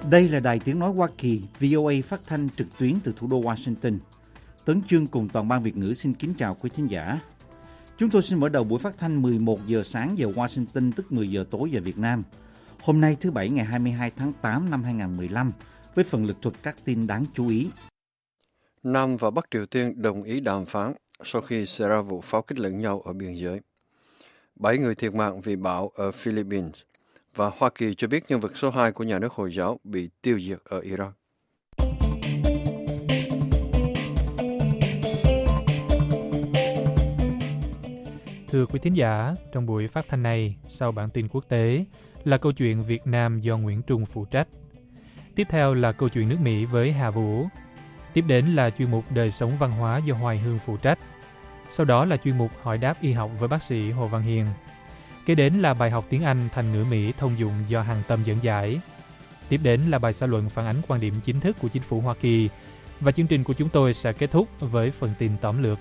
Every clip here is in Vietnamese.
Đây là Đài Tiếng Nói Hoa Kỳ, VOA phát thanh trực tuyến từ thủ đô Washington. Tấn Chương cùng toàn ban Việt ngữ xin kính chào quý thính giả. Chúng tôi xin mở đầu buổi phát thanh 11 giờ sáng giờ Washington, tức 10 giờ tối giờ Việt Nam. Hôm nay thứ Bảy ngày 22 tháng 8 năm 2015, với phần lược thuật các tin đáng chú ý. Nam và Bắc Triều Tiên đồng ý đàm phán sau khi xảy ra vụ pháo kích lẫn nhau ở biên giới. 7 người thiệt mạng vì bão ở Philippines. Và Hoa Kỳ cho biết nhân vật số 2 của nhà nước Hồi giáo bị tiêu diệt ở Iraq. Thưa quý thính giả, trong buổi phát thanh này, sau bản tin quốc tế, là câu chuyện Việt Nam do Nguyễn Trung phụ trách. Tiếp theo là câu chuyện nước Mỹ với Hà Vũ. Tiếp đến là chuyên mục Đời sống văn hóa do Hoài Hương phụ trách. Sau đó là chuyên mục Hỏi đáp y học với bác sĩ Hồ Văn Hiền. Kế đến là bài học tiếng Anh thành ngữ Mỹ thông dụng do Hằng Tâm dẫn giải. Tiếp đến là bài xã luận phản ánh quan điểm chính thức của chính phủ Hoa Kỳ. Và chương trình của chúng tôi sẽ kết thúc với phần tin tóm lược.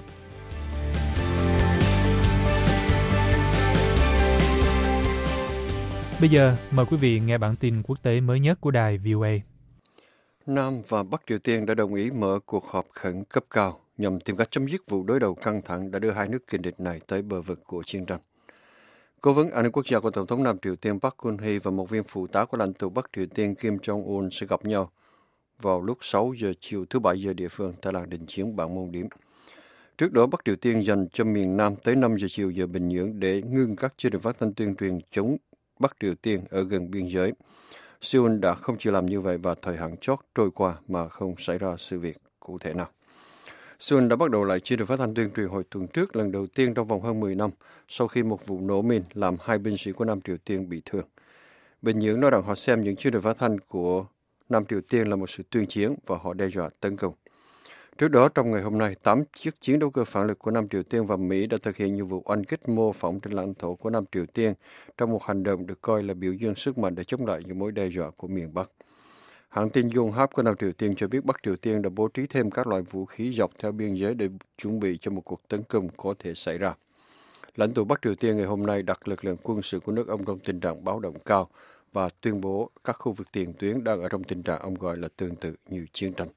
Bây giờ, mời quý vị nghe bản tin quốc tế mới nhất của đài VOA. Nam và Bắc Triều Tiên đã đồng ý mở cuộc họp khẩn cấp cao nhằm tìm cách chấm dứt vụ đối đầu căng thẳng đã đưa hai nước kình địch này tới bờ vực của chiến tranh. Cố vấn an ninh quốc gia của Tổng thống Nam Triều Tiên Park Geun-hye và một viên phụ tá của lãnh tụ Bắc Triều Tiên Kim Jong-un sẽ gặp nhau vào lúc 6 giờ chiều thứ Bảy giờ địa phương tại làng đình chiến Bản Môn Điếm. Trước đó, Bắc Triều Tiên dành cho miền Nam tới 5 giờ chiều giờ Bình Nhưỡng để ngưng các chương trình phát thanh tuyên truyền chống Bắc Triều Tiên ở gần biên giới. Seoul đã không chịu làm như vậy và thời hạn chót trôi qua mà không xảy ra sự việc cụ thể nào. Seoul đã bắt đầu lại chương trình phát thanh tuyên truyền hồi tuần trước lần đầu tiên trong vòng hơn 10 năm sau khi một vụ nổ mìn làm 2 binh sĩ của Nam Triều Tiên bị thương. Bình Nhưỡng nói rằng họ xem những chương trình phát thanh của Nam Triều Tiên là một sự tuyên chiến và họ đe dọa tấn công. Trước đó, trong ngày hôm nay, 8 chiếc chiến đấu cơ phản lực của Nam Triều Tiên và Mỹ đã thực hiện nhiều vụ oanh kích mô phỏng trên lãnh thổ của Nam Triều Tiên trong một hành động được coi là biểu dương sức mạnh để chống lại những mối đe dọa của miền Bắc. Hãng tin Yonhap của Nam Triều Tiên cho biết Bắc Triều Tiên đã bố trí thêm các loại vũ khí dọc theo biên giới để chuẩn bị cho một cuộc tấn công có thể xảy ra. Lãnh tụ Bắc Triều Tiên ngày hôm nay đặt lực lượng quân sự của nước ông trong tình trạng báo động cao và tuyên bố các khu vực tiền tuyến đang ở trong tình trạng ông gọi là tương tự như chiến tranh.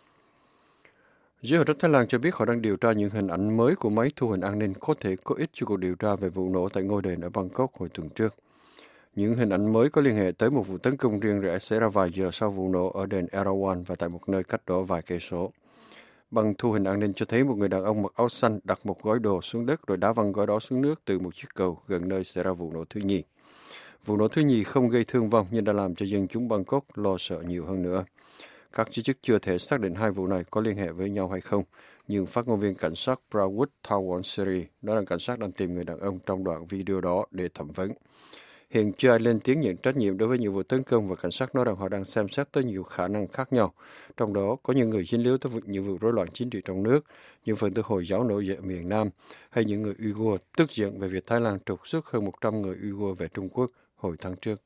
Giới hữu trách Thái Lan cho biết họ đang điều tra những hình ảnh mới của máy thu hình an ninh có thể có ích cho cuộc điều tra về vụ nổ tại ngôi đền ở Bangkok hồi tuần trước. Những hình ảnh mới có liên hệ tới một vụ tấn công riêng rẽ xảy ra vài giờ sau vụ nổ ở đền Erawan và tại một nơi cách đó vài cây số. Bằng thu hình an ninh cho thấy một người đàn ông mặc áo xanh đặt một gói đồ xuống đất rồi đá văng gói đó xuống nước từ một chiếc cầu gần nơi xảy ra vụ nổ thứ nhì. Vụ nổ thứ nhì không gây thương vong nhưng đã làm cho dân chúng Bangkok lo sợ nhiều hơn nữa. Các chỉ trích chưa thể xác định hai vụ này có liên hệ với nhau hay không, nhưng phát ngôn viên cảnh sát Prawut Thawonsiri nói rằng cảnh sát đang tìm người đàn ông trong đoạn video đó để thẩm vấn. Hiện chưa ai lên tiếng nhận trách nhiệm đối với nhiều vụ tấn công và cảnh sát nói rằng họ đang xem xét tới nhiều khả năng khác nhau. Trong đó có những người dính líu tới những vụ rối loạn chính trị trong nước, những phần tử Hồi giáo nổi dậy ở miền Nam, hay những người Uyghur tức giận về việc Thái Lan trục xuất hơn 100 người Uyghur về Trung Quốc hồi tháng trước.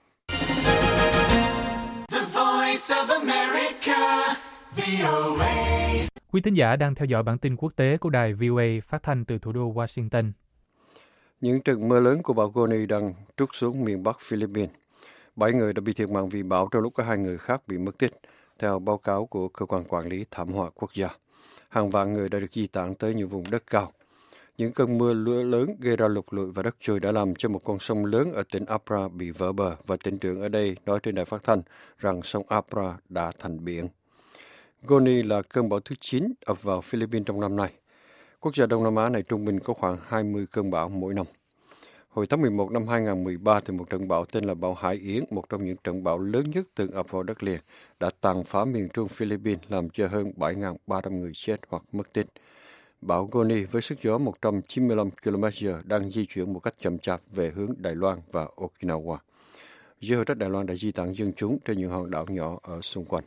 Quý thính giả đang theo dõi bản tin quốc tế của đài VOA phát thanh từ thủ đô Washington. Những trận mưa lớn của bão Goni đang trút xuống miền Bắc Philippines. 7 người đã bị thiệt mạng vì bão trong lúc có 2 người khác bị mất tích, theo báo cáo của Cơ quan Quản lý Thảm họa Quốc gia. Hàng vạn người đã được di tản tới nhiều vùng đất cao. Những cơn mưa lớn gây ra lụt lụi và đất trôi đã làm cho một con sông lớn ở tỉnh Apra bị vỡ bờ và tỉnh trưởng ở đây nói trên đài phát thanh rằng sông Apra đã thành biển. Goni là cơn bão thứ 9 ập vào Philippines trong năm nay. Quốc gia Đông Nam Á này trung bình có khoảng 20 cơn bão mỗi năm. Hồi tháng 11 năm 2013 thì một trận bão tên là bão Hải Yến, một trong những trận bão lớn nhất từng ập vào đất liền, đã tàn phá miền trung Philippines làm cho hơn 7.300 người chết hoặc mất tích. Bão Goni với sức gió 195 km/h đang di chuyển một cách chậm chạp về hướng Đài Loan và Okinawa. Giới hữu trách Đài Loan đã di tản dân chúng trên những hòn đảo nhỏ ở xung quanh.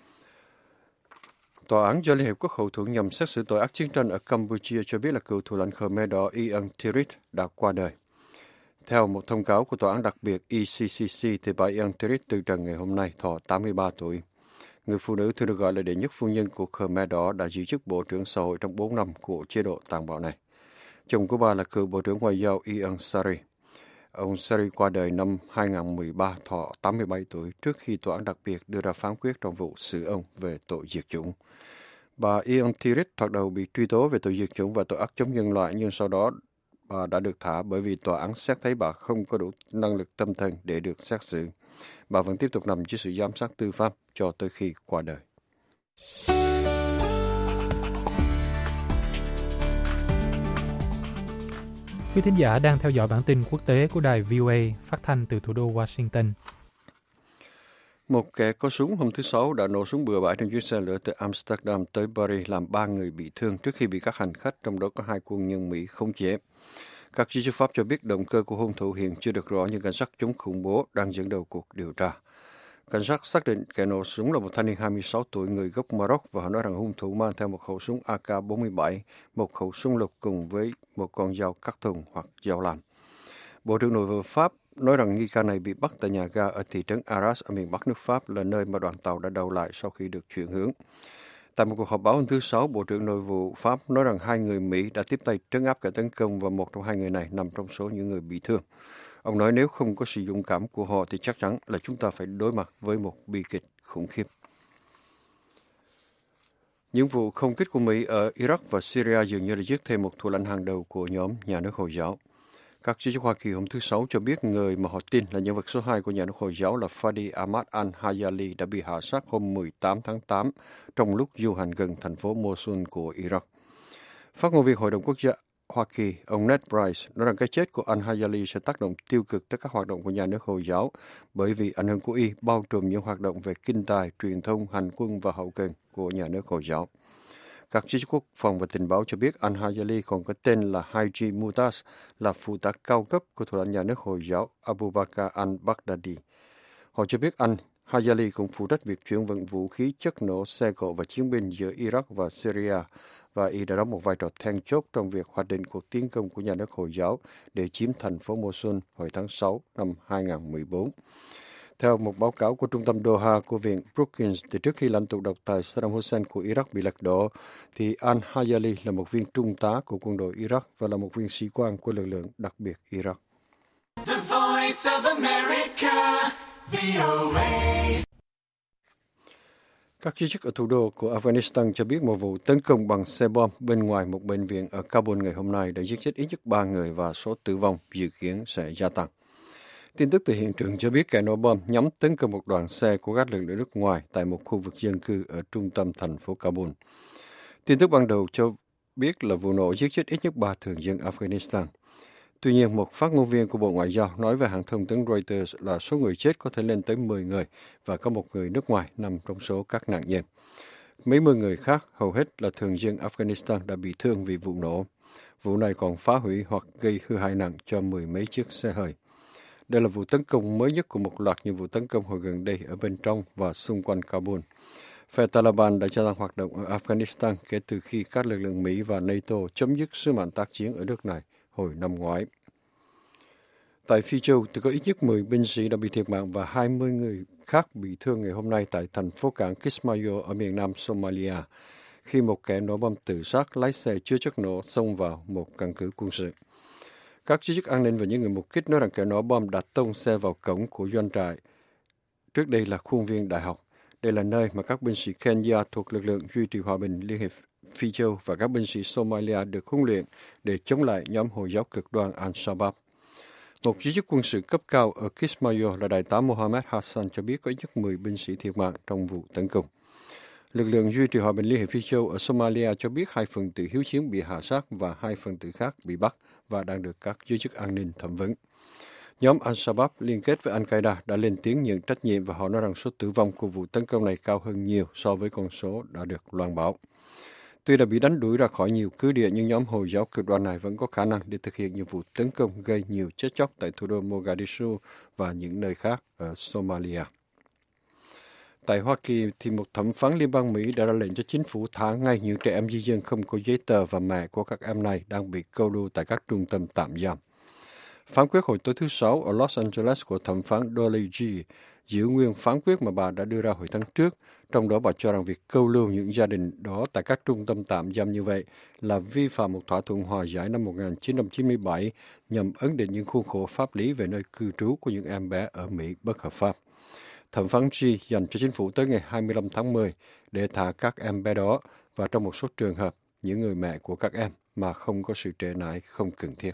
Tòa án do Liên Hiệp Quốc hậu thuẫn nhằm xét xử tội ác chiến tranh ở Campuchia cho biết là cựu thủ lãnh Khmer Đỏ Ieng Thirit đã qua đời. Theo một thông cáo của tòa án đặc biệt ECCC thì bà Ieng Thirit từ trần ngày hôm nay, thọ 83 tuổi. Người phụ nữ thường được gọi là đệ nhất phu nhân của Khmer Đỏ đã giữ chức Bộ trưởng Xã hội trong 4 năm của chế độ tàn bạo này. Chồng của bà là cựu Bộ trưởng Ngoại giao Ieng Sari. Ông Seri qua đời năm 2013, thọ 87 tuổi, trước khi tòa án đặc biệt đưa ra phán quyết trong vụ xử ông về tội diệt chủng. Bà Ian Tirit thoạt đầu bị truy tố về tội diệt chủng và tội ác chống nhân loại, nhưng sau đó bà đã được thả bởi vì tòa án xét thấy bà không có đủ năng lực tâm thần để được xét xử. Bà vẫn tiếp tục nằm dưới sự giám sát tư pháp cho tới khi qua đời. Quý thính giả đang theo dõi bản tin quốc tế của đài VOA phát thanh từ thủ đô Washington. Một kẻ có súng hôm thứ Sáu đã nổ súng bừa bãi trên chiếc xe lửa từ Amsterdam tới Paris làm 3 người bị thương trước khi bị các hành khách, trong đó có 2 quân nhân Mỹ, khống chế. Các giới chức Pháp cho biết động cơ của hung thủ hiện chưa được rõ, nhưng cảnh sát chống khủng bố đang dẫn đầu cuộc điều tra. Cảnh sát xác định kẻ nổ súng là một thanh niên 26 tuổi người gốc Maroc và họ nói rằng hung thủ mang theo một khẩu súng AK-47, một khẩu súng lục cùng với một con dao cắt thùng hoặc dao lam. Bộ trưởng Nội vụ Pháp nói rằng nghi can này bị bắt tại nhà ga ở thị trấn Arras ở miền Bắc nước Pháp, là nơi mà đoàn tàu đã đậu lại sau khi được chuyển hướng. Tại một cuộc họp báo hôm thứ Sáu, Bộ trưởng Nội vụ Pháp nói rằng 2 người Mỹ đã tiếp tay trấn áp kẻ tấn công và một trong 2 người này nằm trong số những người bị thương. Ông nói nếu không có sự dũng cảm của họ thì chắc chắn là chúng ta phải đối mặt với một bi kịch khủng khiếp. Những vụ không kích của Mỹ ở Iraq và Syria dường như là giết thêm một thủ lãnh hàng đầu của nhóm nhà nước Hồi giáo. Các giới chức Hoa Kỳ hôm thứ Sáu cho biết người mà họ tin là nhân vật số 2 của nhà nước Hồi giáo là Fadi Ahmad al-Hayali đã bị hạ sát hôm 18 tháng 8 trong lúc du hành gần thành phố Mosul của Iraq. Phát ngôn viên Hội đồng Quốc gia Hoa Kỳ, ông Ned Price, nói rằng cái chết của al-Hayali sẽ tác động tiêu cực tới các hoạt động của nhà nước Hồi giáo bởi vì ảnh hưởng của y bao trùm những hoạt động về kinh tài, truyền thông, hành quân và hậu cần của nhà nước Hồi giáo. Các giới chức quốc phòng và tình báo cho biết al-Hayali còn có tên là Haji Mutaz, là phụ tá cao cấp của thủ lãnh nhà nước Hồi giáo Abu Bakr al-Baghdadi. Họ cho biết al-Hayali cũng phụ trách việc chuyển vận vũ khí, chất nổ, xe cộ và chiến binh giữa Iraq và Syria, và y đã đóng một vai trò then chốt trong việc hoạch định cuộc tiến công của nhà nước Hồi giáo để chiếm thành phố Mosul hồi tháng 6 năm 2014. Theo một báo cáo của Trung tâm Doha của Viện Brookings, thì trước khi lãnh tụ độc tài Saddam Hussein của Iraq bị lật đổ, thì al-Hayali là một viên trung tá của quân đội Iraq và là một viên sĩ quan của lực lượng đặc biệt Iraq. The Voice of America, VOA. Các giới chức ở thủ đô của Afghanistan cho biết một vụ tấn công bằng xe bom bên ngoài một bệnh viện ở Kabul ngày hôm nay đã giết chết ít nhất 3 người và số tử vong dự kiến sẽ gia tăng. Tin tức từ hiện trường cho biết kẻ nổ bom nhắm tấn công một đoàn xe của các lực lượng nước ngoài tại một khu vực dân cư ở trung tâm thành phố Kabul. Tin tức ban đầu cho biết là vụ nổ giết chết ít nhất 3 thường dân Afghanistan. Tuy nhiên, một phát ngôn viên của Bộ Ngoại giao nói với hãng thông tấn Reuters là số người chết có thể lên tới 10 người và có một người nước ngoài nằm trong số các nạn nhân. Mấy mươi người khác, hầu hết là thường dân Afghanistan, đã bị thương vì vụ nổ. Vụ này còn phá hủy hoặc gây hư hại nặng cho 10 mấy chiếc xe hơi. Đây là vụ tấn công mới nhất của một loạt những vụ tấn công hồi gần đây ở bên trong và xung quanh Kabul. Phe Taliban đã gia tăng hoạt động ở Afghanistan kể từ khi các lực lượng Mỹ và NATO chấm dứt sứ mệnh tác chiến ở nước này hồi năm ngoái. Tại Phi Châu, thì có ít nhất 10 binh sĩ đã bị thiệt mạng và 20 người khác bị thương ngày hôm nay tại thành phố cảng Kismayo ở miền nam Somalia, khi một kẻ nổ bom tự sát lái xe chứa chất nổ xông vào một căn cứ quân sự. Các giới chức an ninh và những người mục kích nói rằng kẻ nổ bom đã tông xe vào cổng của doanh trại. Trước đây là khuôn viên đại học. Đây là nơi mà các binh sĩ Kenya thuộc lực lượng duy trì hòa bình Liên hiệp Phi Châu và các binh sĩ Somalia được huấn luyện để chống lại nhóm Hồi giáo cực đoan Al-Shabaab. Một giới chức quân sự cấp cao ở Kismayo là đại tá Mohammed Hassan cho biết có ít nhất 10 binh sĩ thiệt mạng trong vụ tấn công. Lực lượng duy trì hòa bình Liên hiệp Phi Châu ở Somalia cho biết 2 phần tử hiếu chiến bị hạ sát và 2 phần tử khác bị bắt và đang được các giới chức an ninh thẩm vấn. Nhóm Al-Shabaab liên kết với Al-Qaeda đã lên tiếng nhận trách nhiệm và họ nói rằng số tử vong của vụ tấn công này cao hơn nhiều so với con số đã được loan báo. Tuy đã bị đánh đuổi ra khỏi nhiều cứ địa, nhưng nhóm Hồi giáo cực đoan này vẫn có khả năng để thực hiện những vụ tấn công gây nhiều chết chóc tại thủ đô Mogadishu và những nơi khác ở Somalia. Tại Hoa Kỳ, thì một thẩm phán liên bang Mỹ đã ra lệnh cho chính phủ thả ngay những trẻ em di dân không có giấy tờ và mẹ của các em này đang bị câu lưu tại các trung tâm tạm giam. Phán quyết hồi tối thứ Sáu ở Los Angeles của thẩm phán Dolly G giữ nguyên phán quyết mà bà đã đưa ra hồi tháng trước. Trong đó bà cho rằng việc câu lưu những gia đình đó tại các trung tâm tạm giam như vậy là vi phạm một thỏa thuận hòa giải năm 1997 nhằm ấn định những khuôn khổ pháp lý về nơi cư trú của những em bé ở Mỹ bất hợp pháp. Thẩm phán G dành cho chính phủ tới ngày 25 tháng 10 để thả các em bé đó và trong một số trường hợp những người mẹ của các em mà không có sự trễ nải không cần thiết.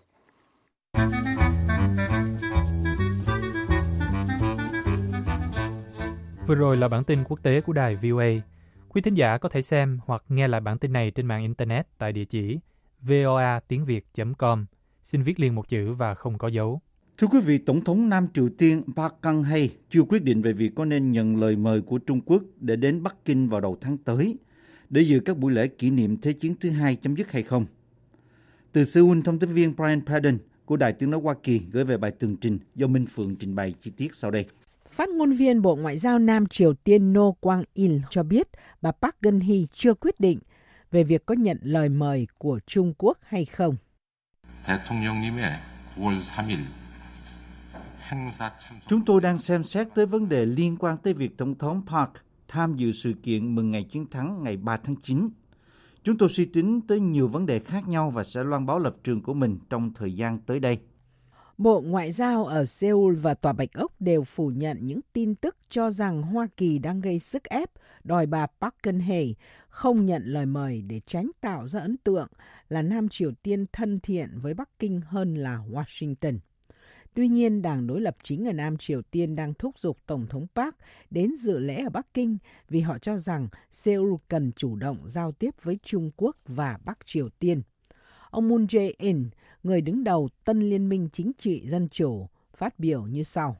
Vừa rồi là bản tin quốc tế của đài VOA. Quý thính giả có thể xem hoặc nghe lại bản tin này trên mạng Internet tại địa chỉ voatiengviet.com. Xin viết liền một chữ và không có dấu. Thưa quý vị, Tổng thống Nam Triều Tiên Park Geun-hye chưa quyết định về việc có nên nhận lời mời của Trung Quốc để đến Bắc Kinh vào đầu tháng tới để dự các buổi lễ kỷ niệm Thế chiến thứ hai chấm dứt hay không. Từ Seoul, thông tin viên Brian Padden của Đài Tiếng nói Hoa Kỳ gửi về bài tường trình do Minh Phượng trình bày chi tiết sau đây. Phát ngôn viên Bộ Ngoại giao Nam Triều Tiên No Kwang-il cho biết bà Park Geun-hye chưa quyết định về việc có nhận lời mời của Trung Quốc hay không. Chúng tôi đang xem xét tới vấn đề liên quan tới việc Tổng thống Park tham dự sự kiện mừng ngày chiến thắng ngày 3 tháng 9. Chúng tôi suy tính tới nhiều vấn đề khác nhau và sẽ loan báo lập trường của mình trong thời gian tới đây. Bộ Ngoại giao ở Seoul và Tòa Bạch Ốc đều phủ nhận những tin tức cho rằng Hoa Kỳ đang gây sức ép đòi bà Park Geun-hye không nhận lời mời để tránh tạo ra ấn tượng là Nam Triều Tiên thân thiện với Bắc Kinh hơn là Washington. Tuy nhiên, đảng đối lập chính ở Nam Triều Tiên đang thúc giục Tổng thống Park đến dự lễ ở Bắc Kinh vì họ cho rằng Seoul cần chủ động giao tiếp với Trung Quốc và Bắc Triều Tiên. Ông Moon Jae-in, người đứng đầu Tân Liên minh Chính trị Dân chủ, phát biểu như sau.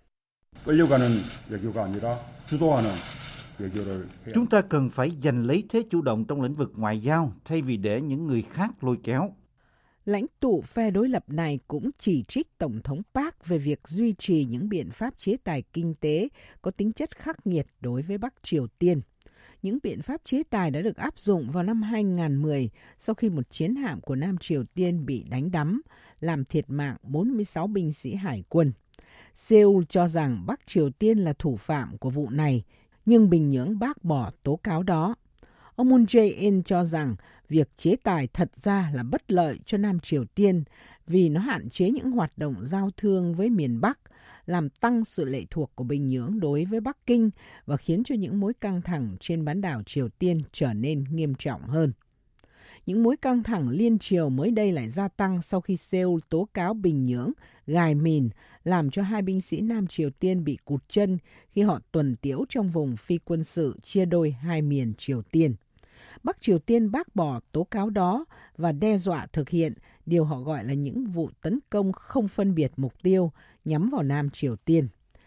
Chúng ta cần phải giành lấy thế chủ động trong lĩnh vực ngoại giao thay vì để những người khác lôi kéo. Lãnh tụ phe đối lập này cũng chỉ trích Tổng thống Park về việc duy trì những biện pháp chế tài kinh tế có tính chất khắc nghiệt đối với Bắc Triều Tiên. Những biện pháp chế tài đã được áp dụng vào năm 2010 sau khi một chiến hạm của Nam Triều Tiên bị đánh đắm, làm thiệt mạng 46 binh sĩ hải quân. Seoul cho rằng Bắc Triều Tiên là thủ phạm của vụ này, nhưng Bình Nhưỡng bác bỏ tố cáo đó. Ông Moon Jae-in cho rằng việc chế tài thật ra là bất lợi cho Nam Triều Tiên vì nó hạn chế những hoạt động giao thương với miền Bắc, làm tăng sự lệ thuộc của Bình Nhưỡng đối với Bắc Kinh và khiến cho những mối căng thẳng trên bán đảo Triều Tiên trở nên nghiêm trọng hơn. Những mối căng thẳng liên triều mới đây lại gia tăng sau khi Seoul tố cáo Bình Nhưỡng gài mìn làm cho 2 binh sĩ Nam Triều Tiên bị cụt chân khi họ tuần tiễu trong vùng phi quân sự chia đôi hai miền Triều Tiên. Bắc Triều Tiên bác bỏ tố cáo đó và đe dọa thực hiện điều họ gọi là những vụ tấn công không phân biệt mục tiêu nhắm vào Nam Triều Tiên.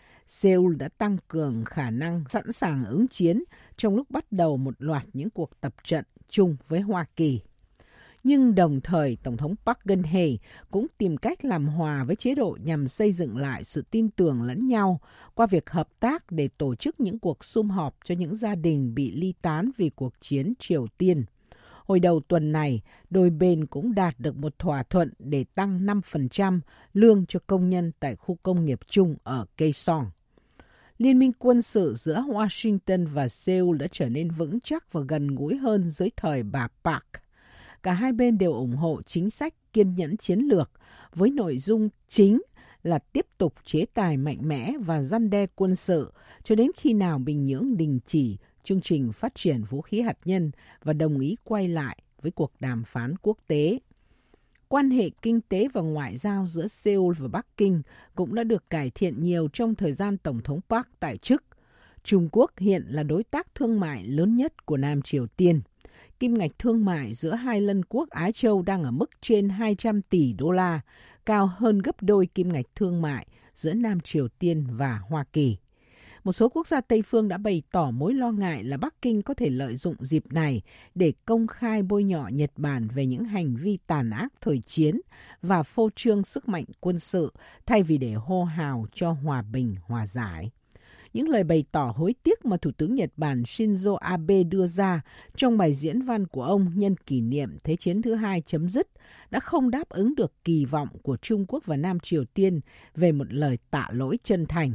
Seoul đã tăng cường khả năng sẵn sàng ứng chiến trong lúc bắt đầu một loạt những cuộc tập trận chung với Hoa Kỳ. Nhưng đồng thời, Tổng thống Park Geun-hye cũng tìm cách làm hòa với chế độ nhằm xây dựng lại sự tin tưởng lẫn nhau qua việc hợp tác để tổ chức những cuộc sum họp cho những gia đình bị ly tán vì cuộc chiến Triều Tiên. Hồi đầu tuần này, đôi bên cũng đạt được một thỏa thuận để tăng 5% lương cho công nhân tại khu công nghiệp chung ở Kaesong. Liên minh quân sự giữa Washington và Seoul đã trở nên vững chắc và gần gũi hơn dưới thời bà Park. Cả hai bên đều ủng hộ chính sách kiên nhẫn chiến lược với nội dung chính là tiếp tục chế tài mạnh mẽ và răn đe quân sự cho đến khi nào Bình Nhưỡng đình chỉ chương trình phát triển vũ khí hạt nhân và đồng ý quay lại với cuộc đàm phán quốc tế. Quan hệ kinh tế và ngoại giao giữa Seoul và Bắc Kinh cũng đã được cải thiện nhiều trong thời gian Tổng thống Park tại chức. Trung Quốc hiện là đối tác thương mại lớn nhất của Nam Triều Tiên. Kim ngạch thương mại giữa hai lân quốc Á Châu đang ở mức trên 200 tỷ đô la, cao hơn gấp đôi kim ngạch thương mại giữa Nam Triều Tiên và Hoa Kỳ. Một số quốc gia Tây phương đã bày tỏ mối lo ngại là Bắc Kinh có thể lợi dụng dịp này để công khai bôi nhọ Nhật Bản về những hành vi tàn ác thời chiến và phô trương sức mạnh quân sự thay vì để hô hào cho hòa bình hòa giải. Những lời bày tỏ hối tiếc mà Thủ tướng Nhật Bản Shinzo Abe đưa ra trong bài diễn văn của ông nhân kỷ niệm Thế chiến thứ hai chấm dứt đã không đáp ứng được kỳ vọng của Trung Quốc và Nam Triều Tiên về một lời tạ lỗi chân thành.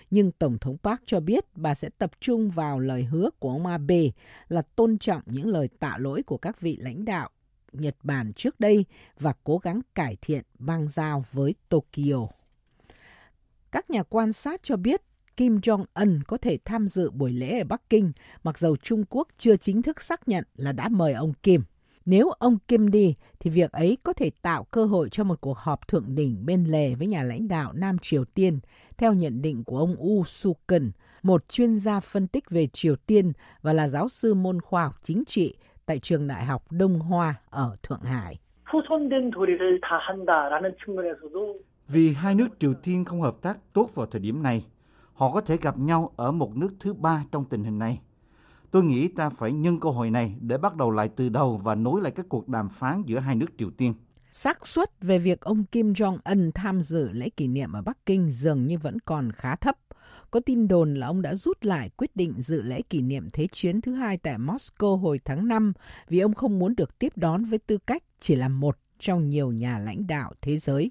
Nhưng Tổng thống Park cho biết bà sẽ tập trung vào lời hứa của ông Abe là tôn trọng những lời tạ lỗi của các vị lãnh đạo Nhật Bản trước đây và cố gắng cải thiện bang giao với Tokyo. Các nhà quan sát cho biết Kim Jong-un có thể tham dự buổi lễ ở Bắc Kinh, mặc dầu Trung Quốc chưa chính thức xác nhận là đã mời ông Kim. Nếu ông Kim đi, thì việc ấy có thể tạo cơ hội cho một cuộc họp thượng đỉnh bên lề với nhà lãnh đạo Nam Triều Tiên, theo nhận định của ông Woo Soo-keun, một chuyên gia phân tích về Triều Tiên và là giáo sư môn khoa học chính trị tại Trường Đại học Đông Hoa ở Thượng Hải. Vì hai nước Triều Tiên không hợp tác tốt vào thời điểm này, họ có thể gặp nhau ở một nước thứ ba trong tình hình này. Tôi nghĩ ta phải nhân cơ hội này để bắt đầu lại từ đầu và nối lại các cuộc đàm phán giữa hai nước Triều Tiên. Xác suất về việc ông Kim Jong-un tham dự lễ kỷ niệm ở Bắc Kinh dường như vẫn còn khá thấp. Có tin đồn là ông đã rút lại quyết định dự lễ kỷ niệm Thế chiến thứ hai tại Moscow hồi tháng 5 vì ông không muốn được tiếp đón với tư cách chỉ là một trong nhiều nhà lãnh đạo thế giới.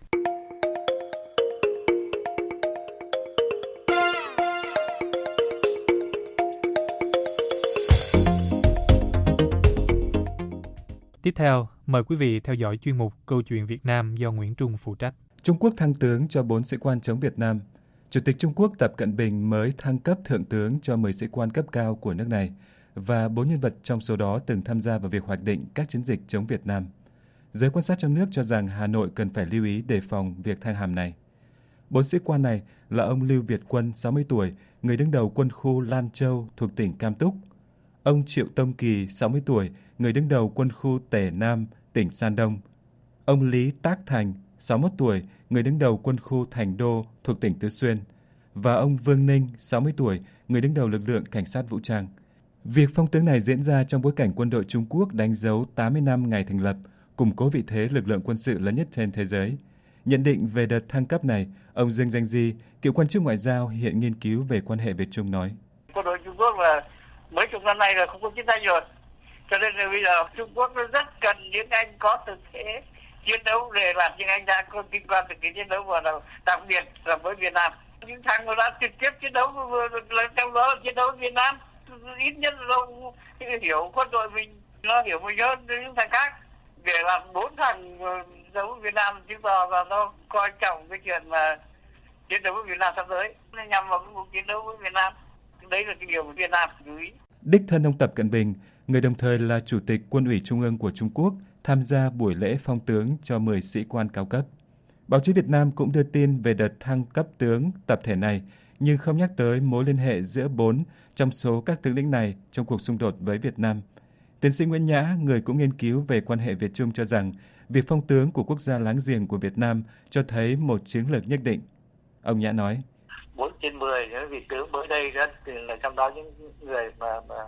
Tiếp theo, mời quý vị theo dõi chuyên mục Câu chuyện Việt Nam do Nguyễn Trung phụ trách. Trung Quốc thăng tướng cho 4 sĩ quan chống Việt Nam. Chủ tịch Trung Quốc Tập Cận Bình mới thăng cấp thượng tướng cho 10 sĩ quan cấp cao của nước này và 4 nhân vật trong số đó từng tham gia vào việc hoạch định các chiến dịch chống Việt Nam. Giới quan sát trong nước cho rằng Hà Nội cần phải lưu ý đề phòng việc thăng hàm này. 4 sĩ quan này là ông Lưu Việt Quân, 60 tuổi, người đứng đầu quân khu Lan Châu thuộc tỉnh Cam Túc; ông Triệu Tông Kỳ, 60 tuổi, người đứng đầu quân khu Tể Nam, tỉnh San Đông; ông Lý Tác Thành, 61 tuổi, người đứng đầu quân khu Thành Đô thuộc tỉnh Tứ Xuyên; và ông Vương Ninh, 60 tuổi, người đứng đầu lực lượng cảnh sát vũ trang. Việc phong tướng này diễn ra trong bối cảnh quân đội Trung Quốc đánh dấu 80 năm ngày thành lập, củng cố vị thế lực lượng quân sự lớn nhất trên thế giới. Nhận định về đợt thăng cấp này, ông Dương Danh Di, cựu quan chức ngoại giao hiện nghiên cứu về quan hệ Việt Trung nói: Quân đội Trung Quốc là mấy chục năm nay là không có chiến tranh rồi, cho nên là bây giờ Trung Quốc nó rất cần những anh có thực thế chiến đấu để làm những anh đã có kinh qua thực tế chiến đấu, và đặc biệt là với Việt Nam. Những thằng mà đã trực tiếp chiến đấu trong đó là chiến đấu với Việt Nam, ít nhất là nó hiểu quân đội mình, nó hiểu mình hơn những thằng khác. Để làm 4 thằng đấu với Việt Nam chứng tỏ là nó coi trọng cái chuyện mà chiến đấu với Việt Nam sắp tới, nó nhằm vào cái cuộc chiến đấu với Việt Nam. Đấy là cái điều mà Việt Nam lưu ý. Đích thân ông Tập Cận Bình, người đồng thời là Chủ tịch Quân ủy Trung ương của Trung Quốc, tham gia buổi lễ phong tướng cho 10 sĩ quan cao cấp. Báo chí Việt Nam cũng đưa tin về đợt thăng cấp tướng tập thể này, nhưng không nhắc tới mối liên hệ giữa 4 trong số các tướng lĩnh này trong cuộc xung đột với Việt Nam. Tiến sĩ Nguyễn Nhã, người cũng nghiên cứu về quan hệ Việt Trung cho rằng việc phong tướng của quốc gia láng giềng của Việt Nam cho thấy một chiến lược nhất định. Ông Nhã nói: 4 trên 10 những vị tướng mới đây đó là trong đó những người mà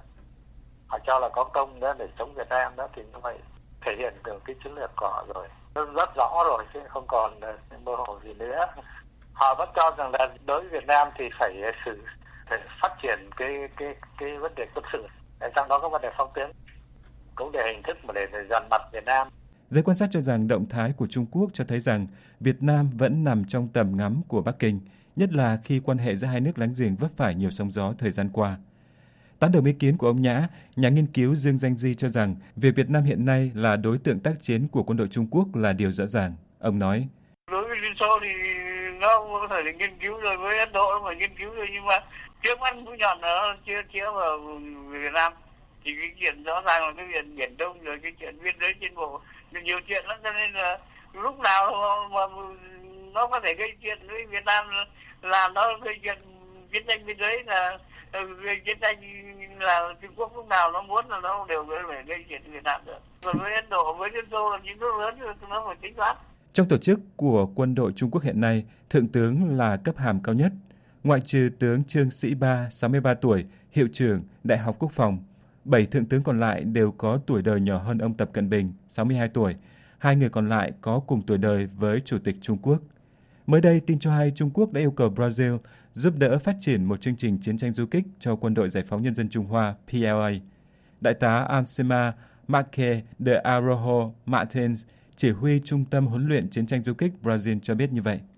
họ cho là có công đó để chống Việt Nam đó, thì như vậy thể hiện được cái chiến lược của họ rồi, nó rất rõ rồi chứ không còn mơ hồ gì nữa. Họ vẫn cho rằng là đối với Việt Nam thì phải phát triển cái vấn đề quân sự, trong đó có vấn đề phong tướng cũng để hình thức mà để dằn mặt Việt Nam. Giới quan sát cho rằng động thái của Trung Quốc cho thấy rằng Việt Nam vẫn nằm trong tầm ngắm của Bắc Kinh, nhất là khi quan hệ giữa hai nước láng giềng vấp phải nhiều sóng gió thời gian qua. Tán đồng ý kiến của ông Nhã, nhà nghiên cứu Dương Danh Di cho rằng việc Việt Nam hiện nay là đối tượng tác chiến của quân đội Trung Quốc là điều rõ ràng. Ông nói: Đối với Liên Xô thì nó có thể nghiên cứu rồi, với Ấn Độ nó phải nghiên cứu rồi, nhưng mà trước mắt mũi nhọn nó chưa chĩa vào Việt Nam. Thì cái chuyện rõ ràng là cái chuyện Biển Đông rồi cái chuyện biên giới trên bộ, nhiều chuyện lắm, cho nên là lúc nào mà nó có thể gây chuyện với Việt Nam là nó gây chuyện chiến tranh biên giới, là gây chiến tranh, là Trung Quốc lúc nào nó muốn là nó đều phải gây chuyện với Việt Nam được. Còn với Ấn Độ, với Liên Xô là những nước lớn thì nó phải tính toán. Trong tổ chức của quân đội Trung Quốc hiện nay, thượng tướng là cấp hàm cao nhất, ngoại trừ tướng Trương Sĩ Ba, 63 tuổi, hiệu trưởng Đại học Quốc phòng. 7 thượng tướng còn lại đều có tuổi đời nhỏ hơn ông Tập Cận Bình, 62 tuổi. 2 người còn lại có cùng tuổi đời với Chủ tịch Trung Quốc. Mới đây, tin cho hay Trung Quốc đã yêu cầu Brazil giúp đỡ phát triển một chương trình chiến tranh du kích cho Quân đội Giải phóng Nhân dân Trung Hoa, PLA. Đại tá Ansema Marque de Araujo Martins, chỉ huy Trung tâm huấn luyện chiến tranh du kích Brazil cho biết như vậy.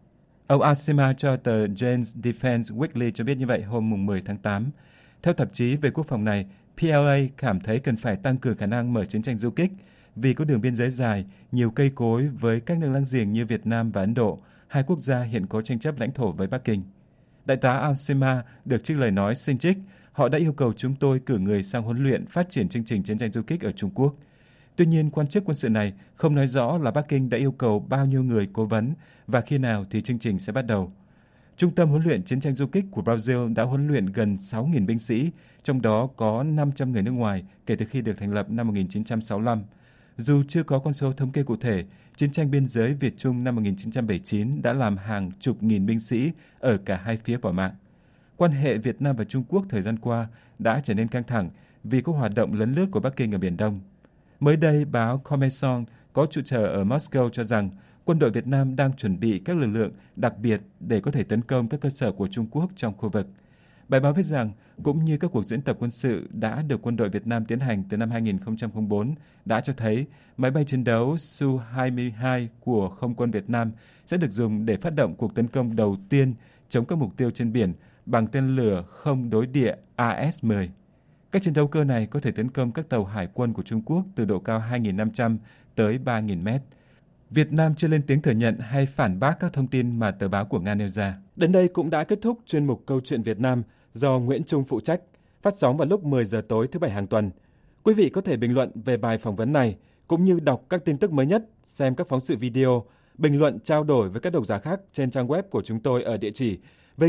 Ông Al-Sima cho tờ Jane's Defense Weekly cho biết như vậy hôm 10 tháng 8. Theo tạp chí về quốc phòng này, PLA cảm thấy cần phải tăng cường khả năng mở chiến tranh du kích vì có đường biên giới dài, nhiều cây cối với các nước láng giềng như Việt Nam và Ấn Độ, hai quốc gia hiện có tranh chấp lãnh thổ với Bắc Kinh. Đại tá Al-Sima được trích lời nói xin trích, họ đã yêu cầu chúng tôi cử người sang huấn luyện phát triển chương trình chiến tranh du kích ở Trung Quốc. Tuy nhiên, quan chức quân sự này không nói rõ là Bắc Kinh đã yêu cầu bao nhiêu người cố vấn và khi nào thì chương trình sẽ bắt đầu. Trung tâm huấn luyện chiến tranh du kích của Brazil đã huấn luyện gần 6.000 binh sĩ, trong đó có 500 người nước ngoài kể từ khi được thành lập năm 1965. Dù chưa có con số thống kê cụ thể, chiến tranh biên giới Việt-Trung năm 1979 đã làm hàng chục nghìn binh sĩ ở cả hai phía bỏ mạng. Quan hệ Việt Nam và Trung Quốc thời gian qua đã trở nên căng thẳng vì có hoạt động lấn lướt của Bắc Kinh ở Biển Đông. Mới đây, báo Kommersant có trụ sở ở Moscow cho rằng quân đội Việt Nam đang chuẩn bị các lực lượng đặc biệt để có thể tấn công các cơ sở của Trung Quốc trong khu vực. Bài báo viết rằng, cũng như các cuộc diễn tập quân sự đã được quân đội Việt Nam tiến hành từ năm 2004, đã cho thấy máy bay chiến đấu Su-22 của Không quân Việt Nam sẽ được dùng để phát động cuộc tấn công đầu tiên chống các mục tiêu trên biển bằng tên lửa không đối địa AS-10. Các chiến đấu cơ này có thể tấn công các tàu hải quân của Trung Quốc từ độ cao 2.500 tới 3.000 mét. Việt Nam chưa lên tiếng thừa nhận hay phản bác các thông tin mà tờ báo của Nga nêu ra. Đến đây cũng đã kết thúc chuyên mục Câu chuyện Việt Nam do Nguyễn Trung phụ trách, phát sóng vào lúc 10 giờ tối thứ Bảy hàng tuần. Quý vị có thể bình luận về bài phỏng vấn này, cũng như đọc các tin tức mới nhất, xem các phóng sự video, bình luận trao đổi với các độc giả khác trên trang web của chúng tôi ở địa chỉ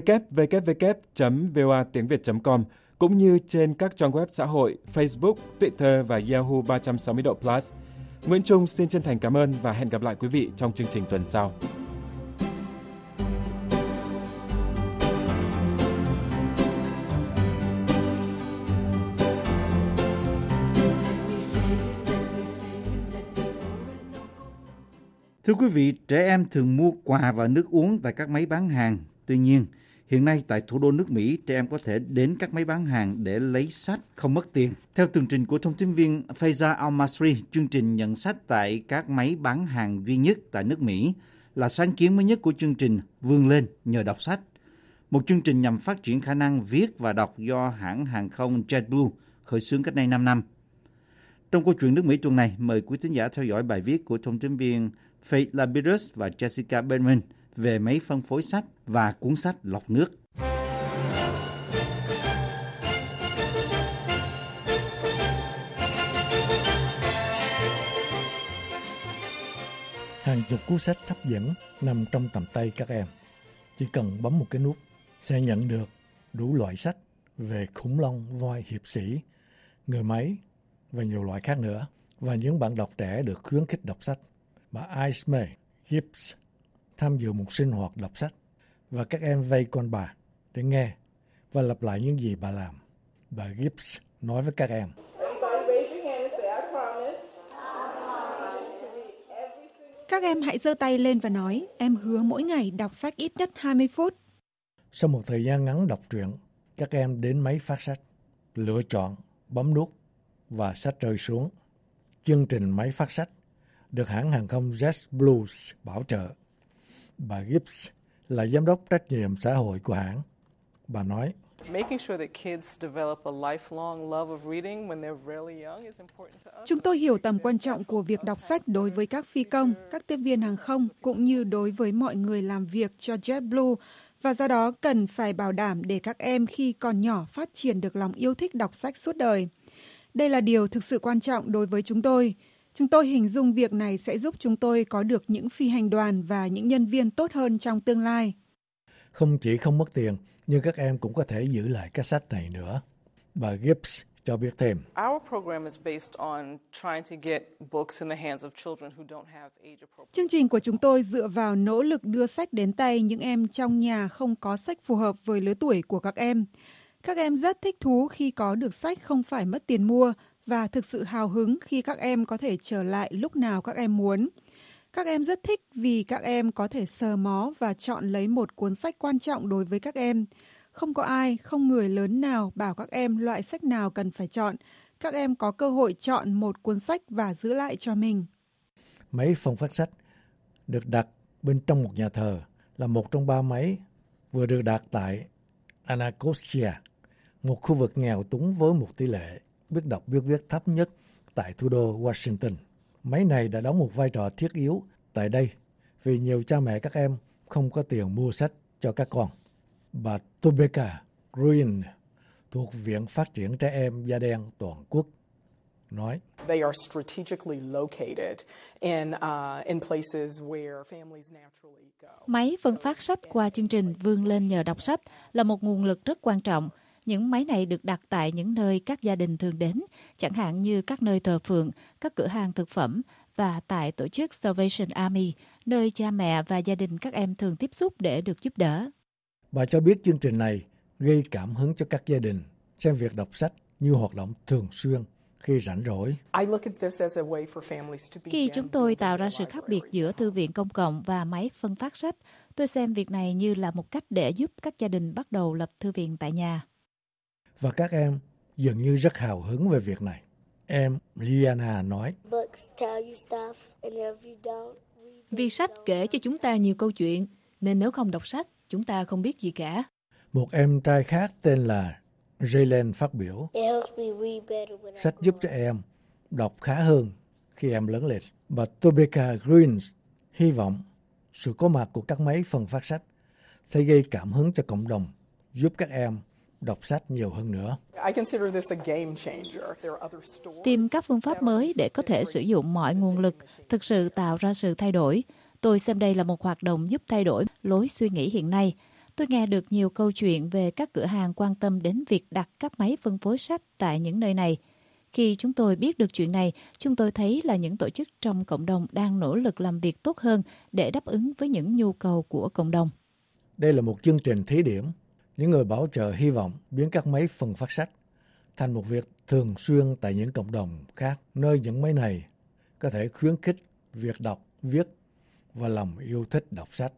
www.voatiengviet.com, cũng như trên các trang web xã hội Facebook, Twitter và Yahoo 360 độ Plus. Nguyễn Trung xin chân thành cảm ơn và hẹn gặp lại quý vị trong chương trình tuần sau. Thưa quý vị, trẻ em thường mua quà và nước uống tại các máy bán hàng. Tuy nhiên, hiện nay tại thủ đô nước Mỹ, trẻ em có thể đến các máy bán hàng để lấy sách không mất tiền. Theo tường trình của thông tin viên Faiza Al-Masri, chương trình nhận sách tại các máy bán hàng duy nhất tại nước Mỹ là sáng kiến mới nhất của chương trình Vươn lên nhờ đọc sách. Một chương trình nhằm phát triển khả năng viết và đọc do hãng hàng không JetBlue khởi xướng cách đây 5 năm. Trong câu chuyện nước Mỹ tuần này, mời quý thính giả theo dõi bài viết của thông tin viên Faith Lapidus và Jessica Berman về máy phân phối sách và cuốn sách lọc nước. Hàng chục cuốn sách hấp dẫn nằm trong tầm tay các em. Chỉ cần bấm một cái nút sẽ nhận được đủ loại sách về khủng long, voi, hiệp sĩ, người máy và nhiều loại khác nữa. Và những bạn đọc trẻ được khuyến khích đọc sách. Bà Ismay Gibbs tham dự một sinh hoạt đọc sách và các em vây quanh bà để nghe và lặp lại những gì bà làm. Bà Gibbs nói với các em: Các em hãy giơ tay lên và nói, em hứa mỗi ngày đọc sách ít nhất 20 phút. Sau một thời gian ngắn đọc truyện, các em đến máy phát sách, lựa chọn, bấm nút và sách rơi xuống. Chương trình máy phát sách được hãng hàng không JetBlue bảo trợ. Bà Gibbs là giám đốc trách nhiệm xã hội của hãng. Bà nói: Chúng tôi hiểu tầm quan trọng của việc đọc sách đối với các phi công, các tiếp viên hàng không, cũng như đối với mọi người làm việc cho JetBlue, và do đó cần phải bảo đảm để các em khi còn nhỏ phát triển được lòng yêu thích đọc sách suốt đời. Đây là điều thực sự quan trọng đối với chúng tôi. Chúng tôi hình dung việc này sẽ giúp chúng tôi có được những phi hành đoàn và những nhân viên tốt hơn trong tương lai. Không chỉ không mất tiền, nhưng các em cũng có thể giữ lại các sách này nữa. Bà Gibbs cho biết thêm: Chương trình của chúng tôi dựa vào nỗ lực đưa sách đến tay những em trong nhà không có sách phù hợp với lứa tuổi của các em. Các em rất thích thú khi có được sách không phải mất tiền mua và thực sự hào hứng khi các em có thể trở lại lúc nào các em muốn. Các em rất thích vì các em có thể sờ mó và chọn lấy một cuốn sách quan trọng đối với các em. Không có ai, không người lớn nào bảo các em loại sách nào cần phải chọn. Các em có cơ hội chọn một cuốn sách và giữ lại cho mình. Máy phân phát sách được đặt bên trong một nhà thờ là một trong 3 máy vừa được đặt tại Anacostia, một khu vực nghèo túng với một tỷ lệ biết đọc biết viết thấp nhất tại thủ đô Washington. Máy này đã đóng một vai trò thiết yếu tại đây vì nhiều cha mẹ các em không có tiền mua sách cho các con. Bà Tobeka Green thuộc Viện Phát triển Trẻ Em Da Đen Toàn quốc nói, máy phân phát sách qua chương trình Vươn lên nhờ đọc sách là một nguồn lực rất quan trọng. Những máy này được đặt tại những nơi các gia đình thường đến, chẳng hạn như các nơi thờ phượng, các cửa hàng thực phẩm và tại tổ chức Salvation Army, nơi cha mẹ và gia đình các em thường tiếp xúc để được giúp đỡ. Bà cho biết chương trình này gây cảm hứng cho các gia đình xem việc đọc sách như hoạt động thường xuyên khi rảnh rỗi. Khi chúng tôi tạo ra sự khác biệt giữa thư viện công cộng và máy phân phát sách, tôi xem việc này như là một cách để giúp các gia đình bắt đầu lập thư viện tại nhà. Và các em dường như rất hào hứng về việc này. Em Liana nói, vì sách kể cho chúng ta nhiều câu chuyện, nên nếu không đọc sách, chúng ta không biết gì cả. Một em trai khác tên là Jalen phát biểu, sách giúp cho em đọc khá hơn khi em lớn lên. Bà Tobeka Greens hy vọng sự có mặt của các máy phân phát sách sẽ gây cảm hứng cho cộng đồng, giúp các em đọc sách nhiều hơn nữa. Tìm các phương pháp mới để có thể sử dụng mọi nguồn lực thực sự tạo ra sự thay đổi. Tôi xem đây là một hoạt động giúp thay đổi lối suy nghĩ hiện nay. Tôi nghe được nhiều câu chuyện về các cửa hàng quan tâm đến việc đặt các máy phân phối sách tại những nơi này. Khi chúng tôi biết được chuyện này, chúng tôi thấy là những tổ chức trong cộng đồng đang nỗ lực làm việc tốt hơn để đáp ứng với những nhu cầu của cộng đồng. Đây là một chương trình thí điểm. Những người bảo trợ hy vọng biến các máy phân phát sách thành một việc thường xuyên tại những cộng đồng khác, nơi những máy này có thể khuyến khích việc đọc, viết và lòng yêu thích đọc sách.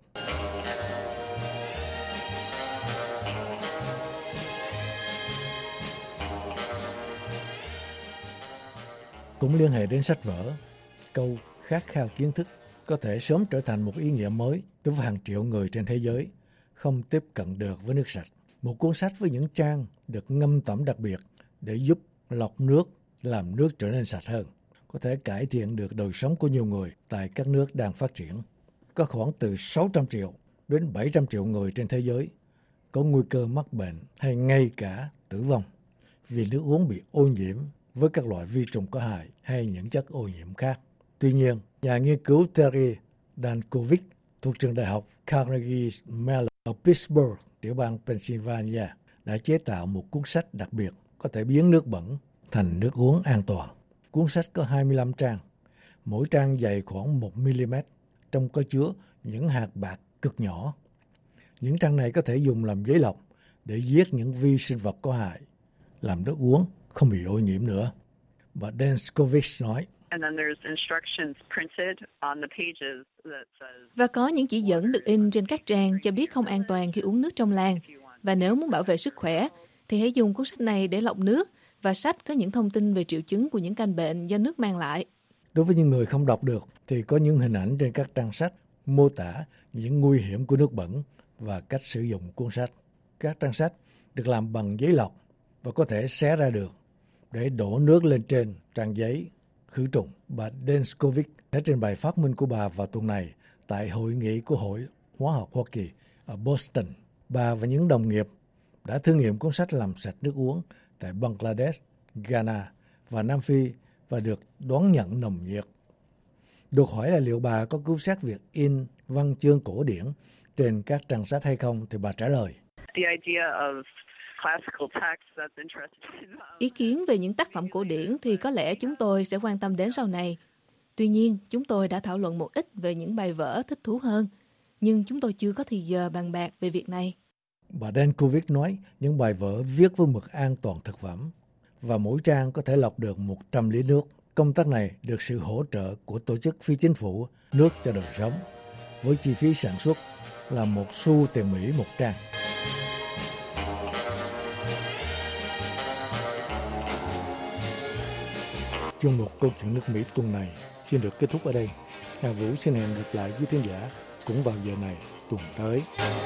Cũng liên hệ đến sách vở, câu khát khao kiến thức có thể sớm trở thành một ý nghĩa mới đối với hàng triệu người trên thế giới không tiếp cận được với nước sạch. Một cuốn sách với những trang được ngâm tẩm đặc biệt để giúp lọc nước, làm nước trở nên sạch hơn, có thể cải thiện được đời sống của nhiều người tại các nước đang phát triển. Có khoảng từ 600 triệu đến 700 triệu người trên thế giới có nguy cơ mắc bệnh hay ngay cả tử vong vì nước uống bị ô nhiễm với các loại vi trùng có hại hay những chất ô nhiễm khác. Tuy nhiên, nhà nghiên cứu Terry Dankovic thuộc trường đại học Carnegie Mellon ở Pittsburgh, tiểu bang Pennsylvania, đã chế tạo một cuốn sách đặc biệt có thể biến nước bẩn thành nước uống an toàn. Cuốn sách có 25 trang, mỗi trang dày khoảng 1 mm, trong có chứa những hạt bạc cực nhỏ. Những trang này có thể dùng làm giấy lọc để giết những vi sinh vật có hại, làm nước uống không bị ô nhiễm nữa. Bà Dankovic nói, và có những chỉ dẫn được in trên các trang cho biết không an toàn khi uống nước trong làng. Và nếu muốn bảo vệ sức khỏe, thì hãy dùng cuốn sách này để lọc nước, và sách có những thông tin về triệu chứng của những căn bệnh do nước mang lại. Đối với những người không đọc được, thì có những hình ảnh trên các trang sách mô tả những nguy hiểm của nước bẩn và cách sử dụng cuốn sách. Các trang sách được làm bằng giấy lọc và có thể xé ra được để đổ nước lên trên trang giấy khử trùng. Bà Dankovic đã trình bày phát minh của bà vào tuần này tại hội nghị của Hội Hóa học Hoa Kỳ ở Boston. Bà và những đồng nghiệp đã thử nghiệm cuốn sách làm sạch nước uống tại Bangladesh, Ghana và Nam Phi và được đón nhận nồng nhiệt. Được hỏi là liệu bà có cứu xét việc in văn chương cổ điển trên các trang sách hay không, thì bà trả lời. Ý kiến về những tác phẩm cổ điển thì có lẽ chúng tôi sẽ quan tâm đến sau này. Tuy nhiên, chúng tôi đã thảo luận một ít về những bài vở thích thú hơn, nhưng chúng tôi chưa có thì giờ bàn bạc về việc này. Bà Dankovic nói những bài vở viết với mực an toàn thực phẩm và mỗi trang có thể lọc được 100 lít nước. Công tác này được sự hỗ trợ của tổ chức phi chính phủ Nước cho đời sống, với chi phí sản xuất là 1 xu tiền Mỹ một trang. Chuyên mục Câu chuyện nước Mỹ tuần này xin được kết thúc ở đây. Hà Vũ xin hẹn gặp lại quý khán giả cũng vào giờ này tuần tới.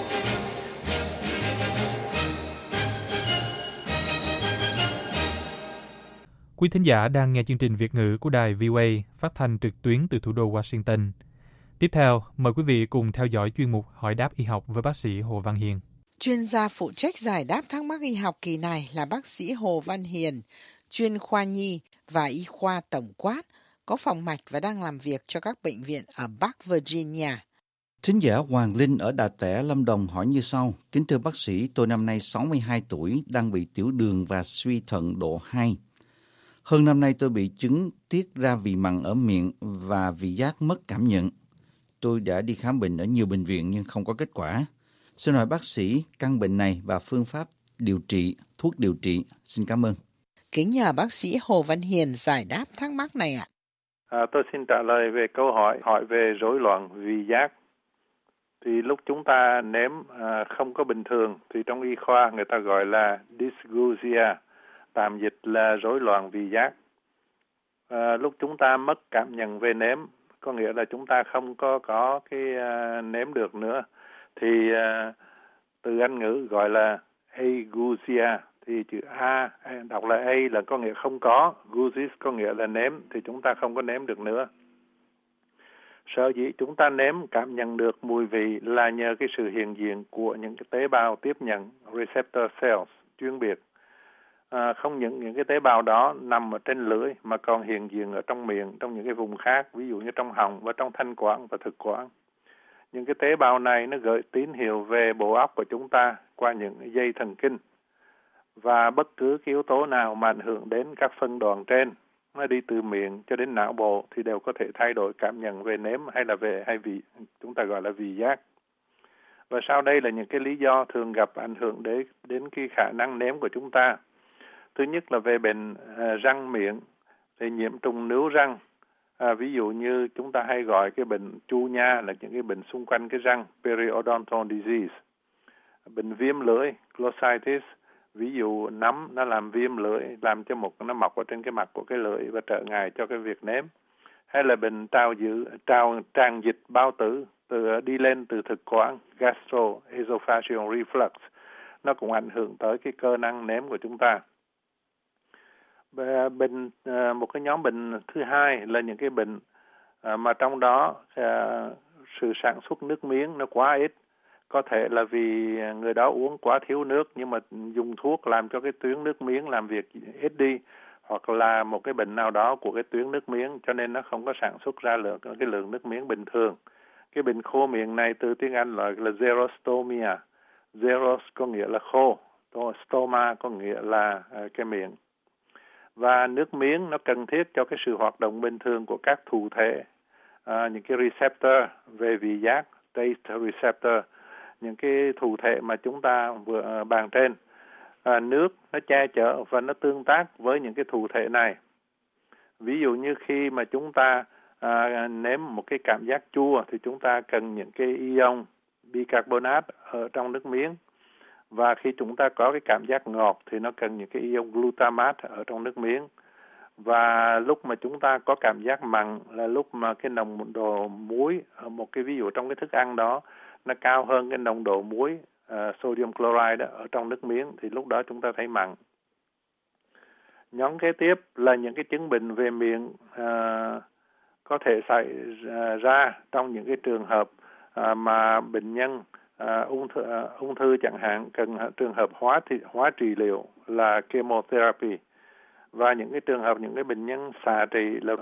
Quý thính giả đang nghe chương trình Việt ngữ của đài VOA phát thanh trực tuyến từ thủ đô Washington. Tiếp theo, mời quý vị cùng theo dõi chuyên mục Hỏi đáp y học với bác sĩ Hồ Văn Hiền. Chuyên gia phụ trách giải đáp thắc mắc y học kỳ này là bác sĩ Hồ Văn Hiền, chuyên khoa nhi và y khoa tổng quát, có phòng mạch và đang làm việc cho các bệnh viện ở Bắc Virginia. Thính giả Hoàng Linh ở Đà Tẻ, Lâm Đồng hỏi như sau. Kính thưa bác sĩ, tôi năm nay 62 tuổi, đang bị tiểu đường và suy thận độ 2. Hơn năm nay tôi bị chứng tiết ra vị mặn ở miệng và vị giác mất cảm nhận. Tôi đã đi khám bệnh ở nhiều bệnh viện nhưng không có kết quả. Xin hỏi bác sĩ căn bệnh này và phương pháp điều trị, thuốc điều trị. Xin cảm ơn. Kính nhờ bác sĩ Hồ Văn Hiền giải đáp thắc mắc này ạ. Tôi xin trả lời về câu hỏi về rối loạn vị giác. Thì lúc chúng ta nếm không có bình thường thì trong y khoa người ta gọi là dysgeusia, tạm dịch là rối loạn vị giác. Lúc chúng ta mất cảm nhận về nếm, có nghĩa là chúng ta không có cái nếm được nữa, thì từ Anh ngữ gọi là ageusia, thì chữ A đọc là A là có nghĩa không có, geusis có nghĩa là nếm, thì chúng ta không có nếm được nữa. Sở dĩ chúng ta nếm cảm nhận được mùi vị là nhờ cái sự hiện diện của những cái tế bào tiếp nhận receptor cells chuyên biệt. Không những cái tế bào đó nằm ở trên lưỡi mà còn hiện diện ở trong miệng, trong những cái vùng khác, ví dụ như trong họng và trong thanh quản và thực quản. Những cái tế bào này nó gửi tín hiệu về bộ óc của chúng ta qua những dây thần kinh. Và bất cứ cái yếu tố nào mà ảnh hưởng đến các phân đoạn trên, nó đi từ miệng cho đến não bộ thì đều có thể thay đổi cảm nhận về nếm hay vị, chúng ta gọi là vị giác. Và sau đây là những cái lý do thường gặp ảnh hưởng đến cái khả năng nếm của chúng ta. Thứ nhất là về bệnh răng miệng, thì nhiễm trùng nướu răng. Ví dụ như chúng ta hay gọi cái bệnh chu nha là những cái bệnh xung quanh cái răng, periodontal disease. Bệnh viêm lưỡi, glossitis, ví dụ nấm nó làm viêm lưỡi, làm cho nó mọc ở trên cái mặt của cái lưỡi và trở ngại cho cái việc nếm. Hay là bệnh tràn dịch bao tử đi lên từ thực quản, gastroesophageal reflux, nó cũng ảnh hưởng tới cái cơ năng nếm của chúng ta. Một cái nhóm bệnh thứ hai là những cái bệnh mà trong đó sự sản xuất nước miếng nó quá ít. Có thể là vì người đó uống quá thiếu nước nhưng mà dùng thuốc làm cho cái tuyến nước miếng làm việc ít đi, hoặc là một cái bệnh nào đó của cái tuyến nước miếng cho nên nó không có sản xuất ra cái lượng nước miếng bình thường. Cái bệnh khô miệng này từ tiếng Anh gọi là xerostomia. Xeros có nghĩa là khô, stoma có nghĩa là cái miệng. Và nước miếng nó cần thiết cho cái sự hoạt động bình thường của các thụ thể, những cái receptor về vị giác, taste receptor, những cái thụ thể mà chúng ta vừa bàn trên. Nước nó che chở và nó tương tác với những cái thụ thể này. Ví dụ như khi mà chúng ta nếm một cái cảm giác chua thì chúng ta cần những cái ion bicarbonate ở trong nước miếng. Và khi chúng ta có cái cảm giác ngọt thì nó cần những cái ion glutamate ở trong nước miếng. Và lúc mà chúng ta có cảm giác mặn là lúc mà cái nồng độ muối ở một cái ví dụ trong cái thức ăn đó nó cao hơn cái nồng độ muối sodium chloride đó ở trong nước miếng thì lúc đó chúng ta thấy mặn. Nhóm kế tiếp là những cái chứng bệnh về miệng có thể xảy ra trong những cái trường hợp mà bệnh nhân ung thư chẳng hạn cần trường hợp hóa trị liệu là chemotherapy, và những cái trường hợp những cái bệnh nhân xạ trị là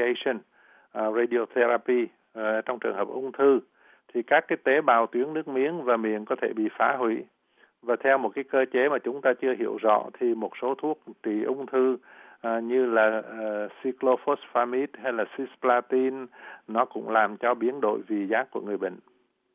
radiotherapy trong trường hợp ung thư thì các cái tế bào tuyến nước miếng và miệng có thể bị phá hủy. Và theo một cái cơ chế mà chúng ta chưa hiểu rõ thì một số thuốc trị ung thư như là cyclophosphamide hay là cisplatin nó cũng làm cho biến đổi vị giác của người bệnh.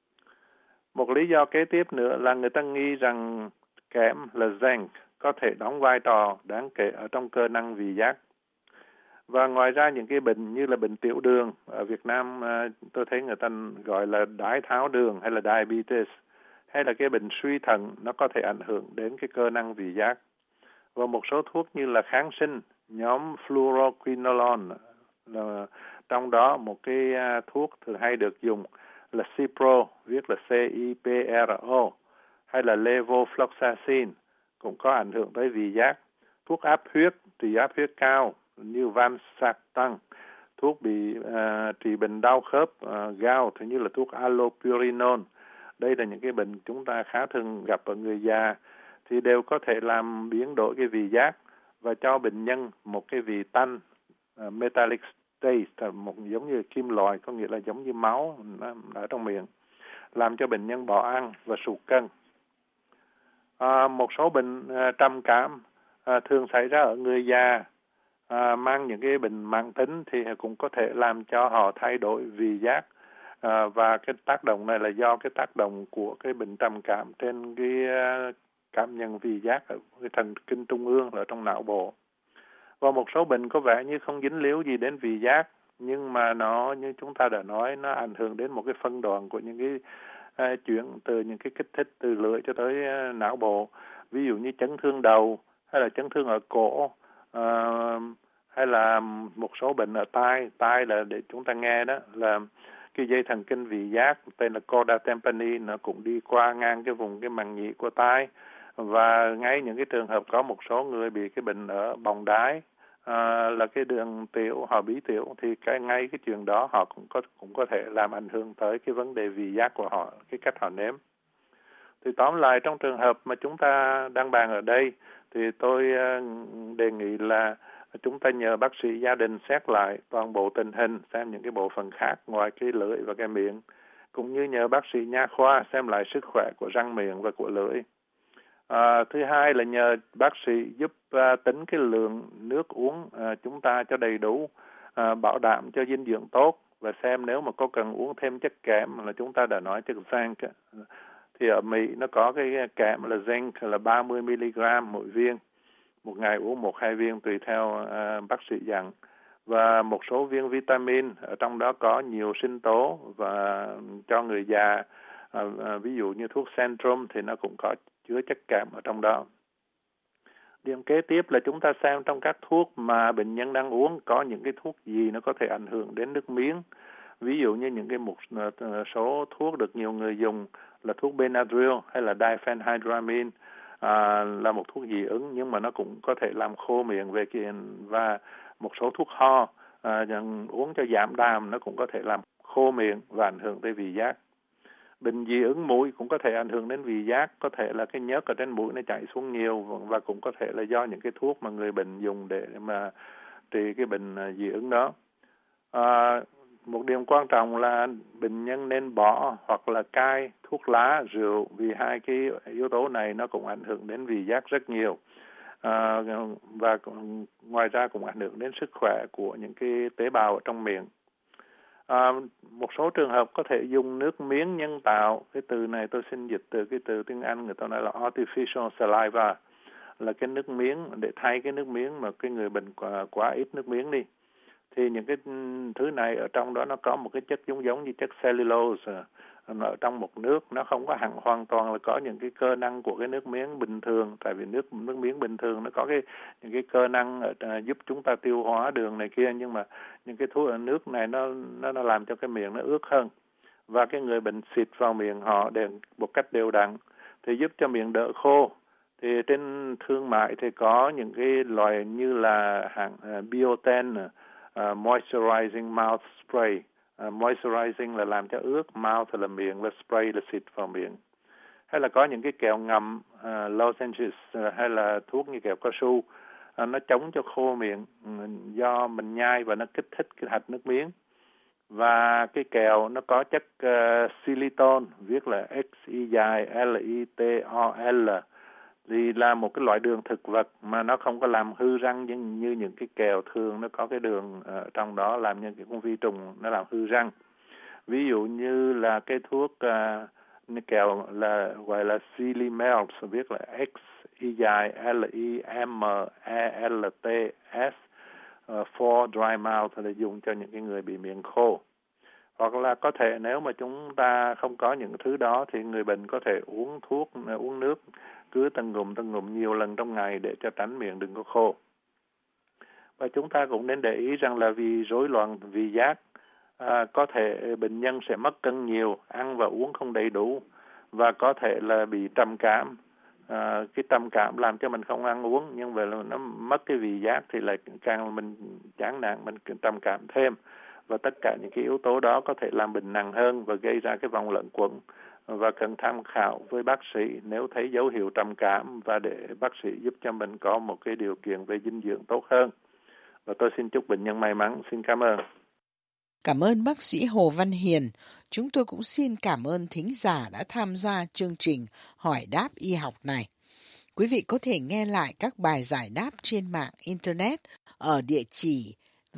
Một lý do kế tiếp nữa là người ta nghi rằng kẽm là zinc có thể đóng vai trò đáng kể ở trong cơ năng vị giác. Và ngoài ra những cái bệnh như là bệnh tiểu đường, ở Việt Nam tôi thấy người ta gọi là đái tháo đường hay là diabetes, hay là cái bệnh suy thận nó có thể ảnh hưởng đến cái cơ năng vị giác. Và một số thuốc như là kháng sinh, nhóm fluoroquinolone, trong đó một cái thuốc thường hay được dùng là Cipro, viết là CIPRO, hay là levofloxacin cũng có ảnh hưởng tới vị giác. Thuốc áp huyết, trị áp huyết cao như Valsartan, thuốc trị bệnh đau khớp, gout thì như là thuốc allopurinol. Đây là những cái bệnh chúng ta khá thường gặp ở người già, thì đều có thể làm biến đổi cái vị giác và cho bệnh nhân một cái vị tanh, metallic taste, một giống như kim loại, có nghĩa là giống như máu ở trong miệng, làm cho bệnh nhân bỏ ăn và sụt cân. Một số bệnh trầm cảm thường xảy ra ở người già, mang những cái bệnh mãn tính thì cũng có thể làm cho họ thay đổi vị giác, và cái tác động này là do cái tác động của cái bệnh trầm cảm trên cái cảm nhận vị giác ở cái thần kinh trung ương ở trong não bộ. Và một số bệnh có vẻ như không dính líu gì đến vị giác, nhưng mà nó như chúng ta đã nói, nó ảnh hưởng đến một cái phân đoạn của những cái chuyển từ những cái kích thích từ lưỡi cho tới não bộ. Ví dụ như chấn thương đầu, hay là chấn thương ở cổ, hay là một số bệnh ở tai là để chúng ta nghe đó là cái dây thần kinh vị giác tên là chorda tympani, nó cũng đi qua ngang cái vùng cái màng nhĩ của tai. Và ngay những cái trường hợp có một số người bị cái bệnh ở bồng đái, là cái đường tiểu, họ bí tiểu, thì ngay cái chuyện đó họ cũng có thể làm ảnh hưởng tới cái vấn đề vị giác của họ, cái cách họ nếm. Thì tóm lại, trong trường hợp mà chúng ta đang bàn ở đây, thì tôi đề nghị là chúng ta nhờ bác sĩ gia đình xét lại toàn bộ tình hình, xem những cái bộ phận khác ngoài cái lưỡi và cái miệng, cũng như nhờ bác sĩ nha khoa xem lại sức khỏe của răng miệng và của lưỡi. Thứ hai là nhờ bác sĩ giúp tính cái lượng nước uống chúng ta cho đầy đủ, bảo đảm cho dinh dưỡng tốt, và xem nếu mà có cần uống thêm chất kẽm là chúng ta đã nói chất zinc. Thì ở Mỹ nó có cái kẽm là zinc là 30 mg mỗi viên, một ngày uống 1-2 viên tùy theo bác sĩ dặn. Và một số viên vitamin ở trong đó có nhiều sinh tố, và cho người già, ví dụ như thuốc Centrum thì nó cũng có chứa chất kẽm ở trong đó. Điểm kế tiếp là chúng ta xem trong các thuốc mà bệnh nhân đang uống có những cái thuốc gì nó có thể ảnh hưởng đến nước miếng. Ví dụ như những cái một số thuốc được nhiều người dùng là thuốc Benadryl hay là diphenhydramine, là một thuốc dị ứng nhưng mà nó cũng có thể làm khô miệng về và một số thuốc ho uống cho giảm đàm nó cũng có thể làm khô miệng và ảnh hưởng tới vị giác. Bệnh dị ứng mũi cũng có thể ảnh hưởng đến vị giác, có thể là cái nhớt ở trên mũi nó chảy xuống nhiều, và cũng có thể là do những cái thuốc mà người bệnh dùng để mà trị cái bệnh dị ứng đó. Một điểm quan trọng là bệnh nhân nên bỏ hoặc là cai thuốc lá, rượu, vì hai cái yếu tố này nó cũng ảnh hưởng đến vị giác rất nhiều, và ngoài ra cũng ảnh hưởng đến sức khỏe của những cái tế bào ở trong miệng. Một số trường hợp có thể dùng nước miếng nhân tạo. Cái từ này tôi xin dịch từ cái từ tiếng Anh, người ta nói là artificial saliva, là cái nước miếng để thay cái nước miếng mà cái người bệnh quá ít nước miếng đi. Thì những cái thứ này ở trong đó nó có một cái chất giống như chất cellulose ở trong một nước, nó không có hẳn hoàn toàn là có những cái cơ năng của cái nước miếng bình thường, tại vì nước miếng bình thường nó có những cái cơ năng giúp chúng ta tiêu hóa đường này kia, nhưng mà những cái thuốc ở nước này nó làm cho cái miệng nó ướt hơn, và cái người bệnh xịt vào miệng họ để một cách đều đặn thì giúp cho miệng đỡ khô. Thì trên thương mại thì có những cái loại như là hãng Bioten moisturizing mouth spray. Moisturizing là làm cho ướt, mouth là miệng, và spray là xịt vào miệng. Hay là có những cái kẹo ngậm lozenges, hay là thuốc như kẹo cao su, nó chống cho khô miệng do mình nhai và nó kích thích cái hạch nước miếng. Và cái kẹo nó có chất xylitol, viết là xylitol, thì là một cái loại đường thực vật mà nó không có làm hư răng như những cái kẹo thường, nó có cái đường trong đó làm như cái con vi trùng nó làm hư răng. Ví dụ như là cái thuốc kẹo là gọi là Xylimelts, viết là XYLIMELTS for dry mouth, là dùng cho những cái người bị miệng khô. Hoặc là có thể nếu mà chúng ta không có những thứ đó thì người bệnh có thể uống nước cứ từng ngụm nhiều lần trong ngày để cho tránh miệng đừng có khô. Và chúng ta cũng nên để ý rằng là vì rối loạn vị giác có thể bệnh nhân sẽ mất cân nhiều, ăn và uống không đầy đủ, và có thể là bị trầm cảm. Cái trầm cảm làm cho mình không ăn uống, nhưng vậy là nó mất cái vị giác thì lại càng mình chán nản, mình trầm cảm thêm. Và tất cả những cái yếu tố đó có thể làm bệnh nặng hơn và gây ra cái vòng luẩn quẩn. Và cần tham khảo với bác sĩ nếu thấy dấu hiệu trầm cảm, và để bác sĩ giúp cho mình có một cái điều kiện về dinh dưỡng tốt hơn. Và tôi xin chúc bệnh nhân may mắn. Xin cảm ơn. Cảm ơn bác sĩ Hồ Văn Hiền. Chúng tôi cũng xin cảm ơn thính giả đã tham gia chương trình Hỏi đáp y học này. Quý vị có thể nghe lại các bài giải đáp trên mạng Internet ở địa chỉ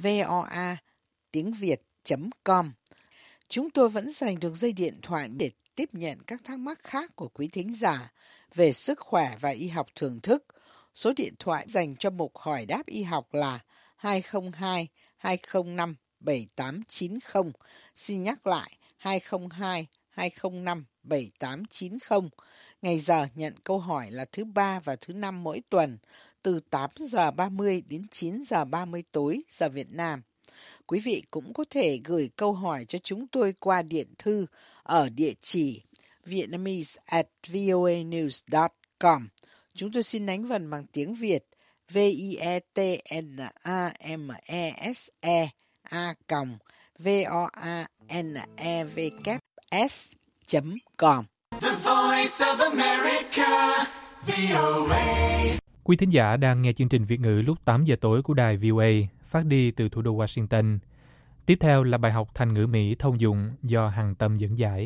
voa.tiengviet.com. Chúng tôi vẫn dành được dây điện thoại để tiếp nhận các thắc mắc khác của quý thính giả về sức khỏe và y học thưởng thức. Số điện thoại dành cho mục Hỏi đáp y học là 202 205 7890. Xin nhắc lại 202 205 7890. Ngày giờ nhận câu hỏi là thứ Ba và thứ Năm mỗi tuần, từ 8 giờ 30 đến 9 giờ 30 tối giờ Việt Nam. Quý vị cũng có thể gửi câu hỏi cho chúng tôi qua điện thư ở địa chỉ vietnamese@voanews.com. Chúng tôi xin đánh vần bằng tiếng Việt vietnamese@voanevs.com. The Voice of America, VOA. Quý thính giả đang nghe chương trình Việt ngữ lúc 8 giờ tối của đài VOA phát đi từ thủ đô Washington. Tiếp theo là bài học thành ngữ Mỹ thông dụng do Hằng Tâm dẫn giải.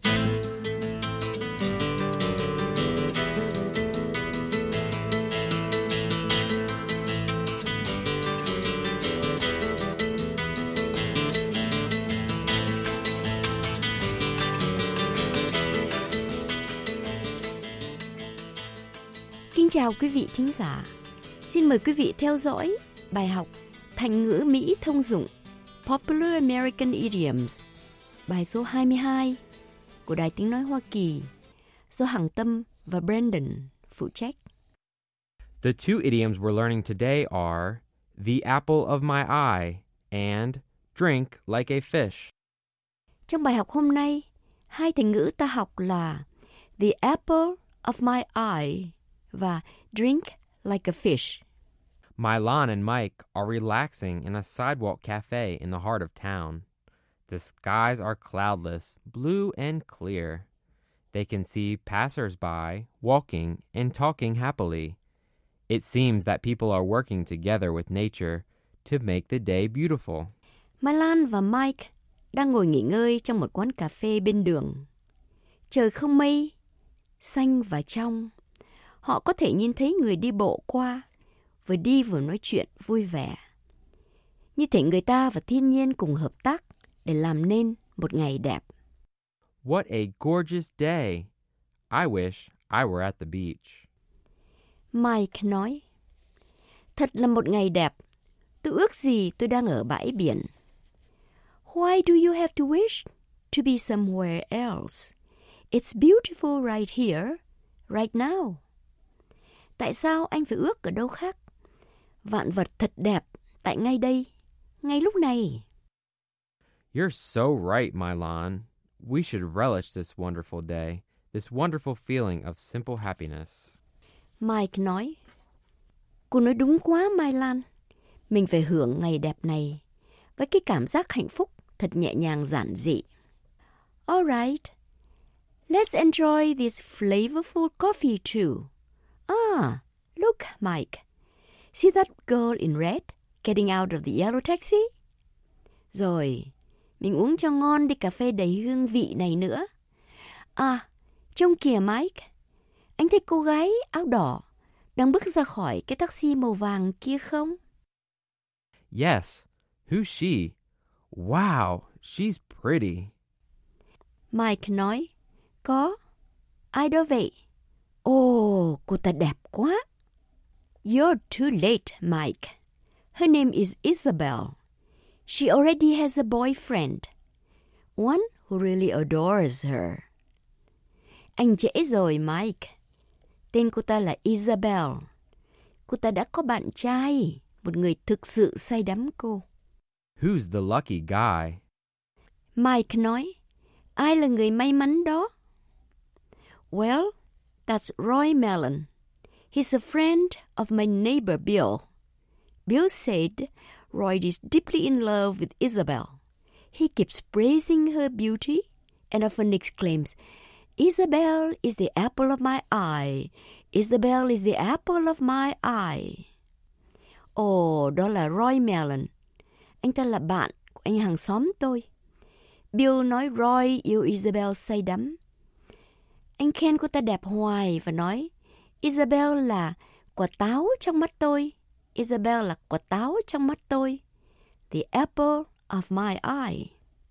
Kính chào quý vị thính giả. Xin mời quý vị theo dõi bài học thành ngữ Mỹ thông dụng Popular American Idioms, bài số 22 của Đài Tiếng Nói Hoa Kỳ do Hằng Tâm và Brandon phụ trách. The two idioms we're learning today are the apple of my eye and drink like a fish. Trong bài học hôm nay, hai thành ngữ ta học là the apple of my eye và drink like a fish. Mylan and Mike are relaxing in a sidewalk cafe in the heart of town. The skies are cloudless, blue and clear. They can see passers-by walking and talking happily. It seems that people are working together with nature to make the day beautiful. Mylan và Mike đang ngồi nghỉ ngơi trong một quán cà phê bên đường. Trời không mây, xanh và trong. Họ có thể nhìn thấy người đi bộ qua, vừa đi vừa nói chuyện vui vẻ. Như thể người ta và thiên nhiên cùng hợp tác để làm nên một ngày đẹp. What a gorgeous day. I wish I were at the beach. Mike nói, thật là một ngày đẹp. Tôi ước gì tôi đang ở bãi biển. Why do you have to wish to be somewhere else? It's beautiful right here, right now. Tại sao anh phải ước ở đâu khác? Vạn vật thật đẹp tại ngay đây, ngay lúc này. You're so right, Mylan. We should relish this wonderful day, this wonderful feeling of simple happiness. Mike nói, cô nói đúng quá, Mylan. Mình phải hưởng ngày đẹp này với cái cảm giác hạnh phúc thật nhẹ nhàng giản dị. All right, let's enjoy this flavorful coffee too. Ah, look, Mike. See that girl in red getting out of the yellow taxi? Rồi, mình uống cho ngon đi cà phê đầy hương vị này nữa. À, trông kìa Mike. Anh thấy cô gái áo đỏ đang bước ra khỏi cái taxi màu vàng kia không? Yes. Who's she? Wow, she's pretty. Mike nói, có. Ai đó vậy? Ồ, cô ta đẹp quá. You're too late, Mike. Her name is Isabel. She already has a boyfriend. One who really adores her. Anh trễ rồi, Mike. Tên cô ta là Isabel. Cô ta đã có bạn trai, một người thực sự say đắm cô. Who's the lucky guy? Mike nói, ai là người may mắn đó? Well, that's Roy Mellon. He's a friend of my neighbor Bill. Bill said Roy is deeply in love with Isabel. He keeps praising her beauty and often exclaims, Isabel is the apple of my eye. Isabel is the apple of my eye. Ồ, đó là Roy Mellon. Anh ta là bạn của anh hàng xóm tôi. Bill nói Roy yêu Isabel say đắm. Anh khen cô ta đẹp hoài và nói, Isabel là quả táo trong mắt tôi. Isabel là quả táo trong mắt tôi. The apple of my eye.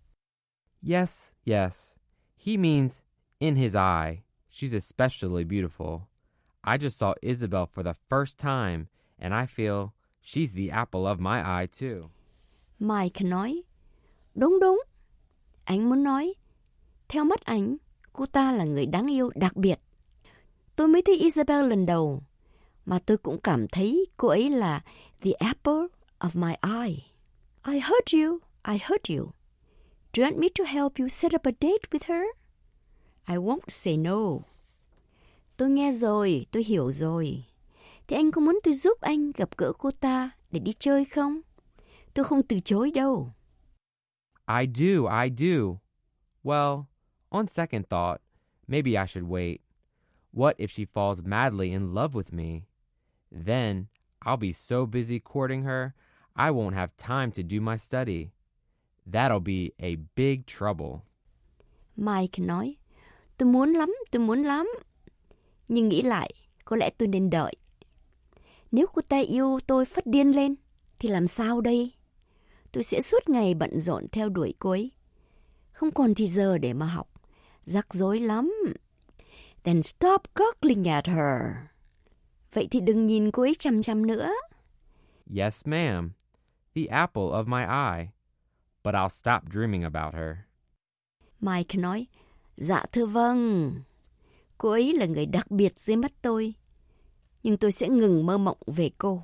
Yes, yes. He means in his eye. She's especially beautiful. I just saw Isabel for the first time, and I feel she's the apple of my eye too. Mike nói, đúng đúng. Anh muốn nói, theo mắt anh, cô ta là người đáng yêu đặc biệt. Tôi mới thấy Isabel lần đầu, mà tôi cũng cảm thấy cô ấy là the apple of my eye. I heard you. I heard you. Do you want me to help you set up a date with her? I won't say no. Tôi nghe rồi, tôi hiểu rồi. Thì anh có muốn tôi giúp anh gặp gỡ cô ta để đi chơi không? Tôi không từ chối đâu. I do. Well, on second thought, maybe I should wait. What if she falls madly in love with me? Then I'll be so busy courting her, I won't have time to do my study. That'll be a big trouble. Mike nói, tôi muốn lắm. Nhưng nghĩ lại, có lẽ tôi nên đợi. Nếu cô ta yêu tôi phát điên lên, thì làm sao đây? Tôi sẽ suốt ngày bận rộn theo đuổi cô ấy. Không còn thì giờ để mà học. Rắc rối lắm. Then stop goggling at her. Vậy thì đừng nhìn cô ấy chằm chằm nữa. Yes, ma'am. The apple of my eye. But I'll stop dreaming about her. Mike nói, dạ thưa vâng. Cô ấy là người đặc biệt dưới mắt tôi. Nhưng tôi sẽ ngừng mơ mộng về cô.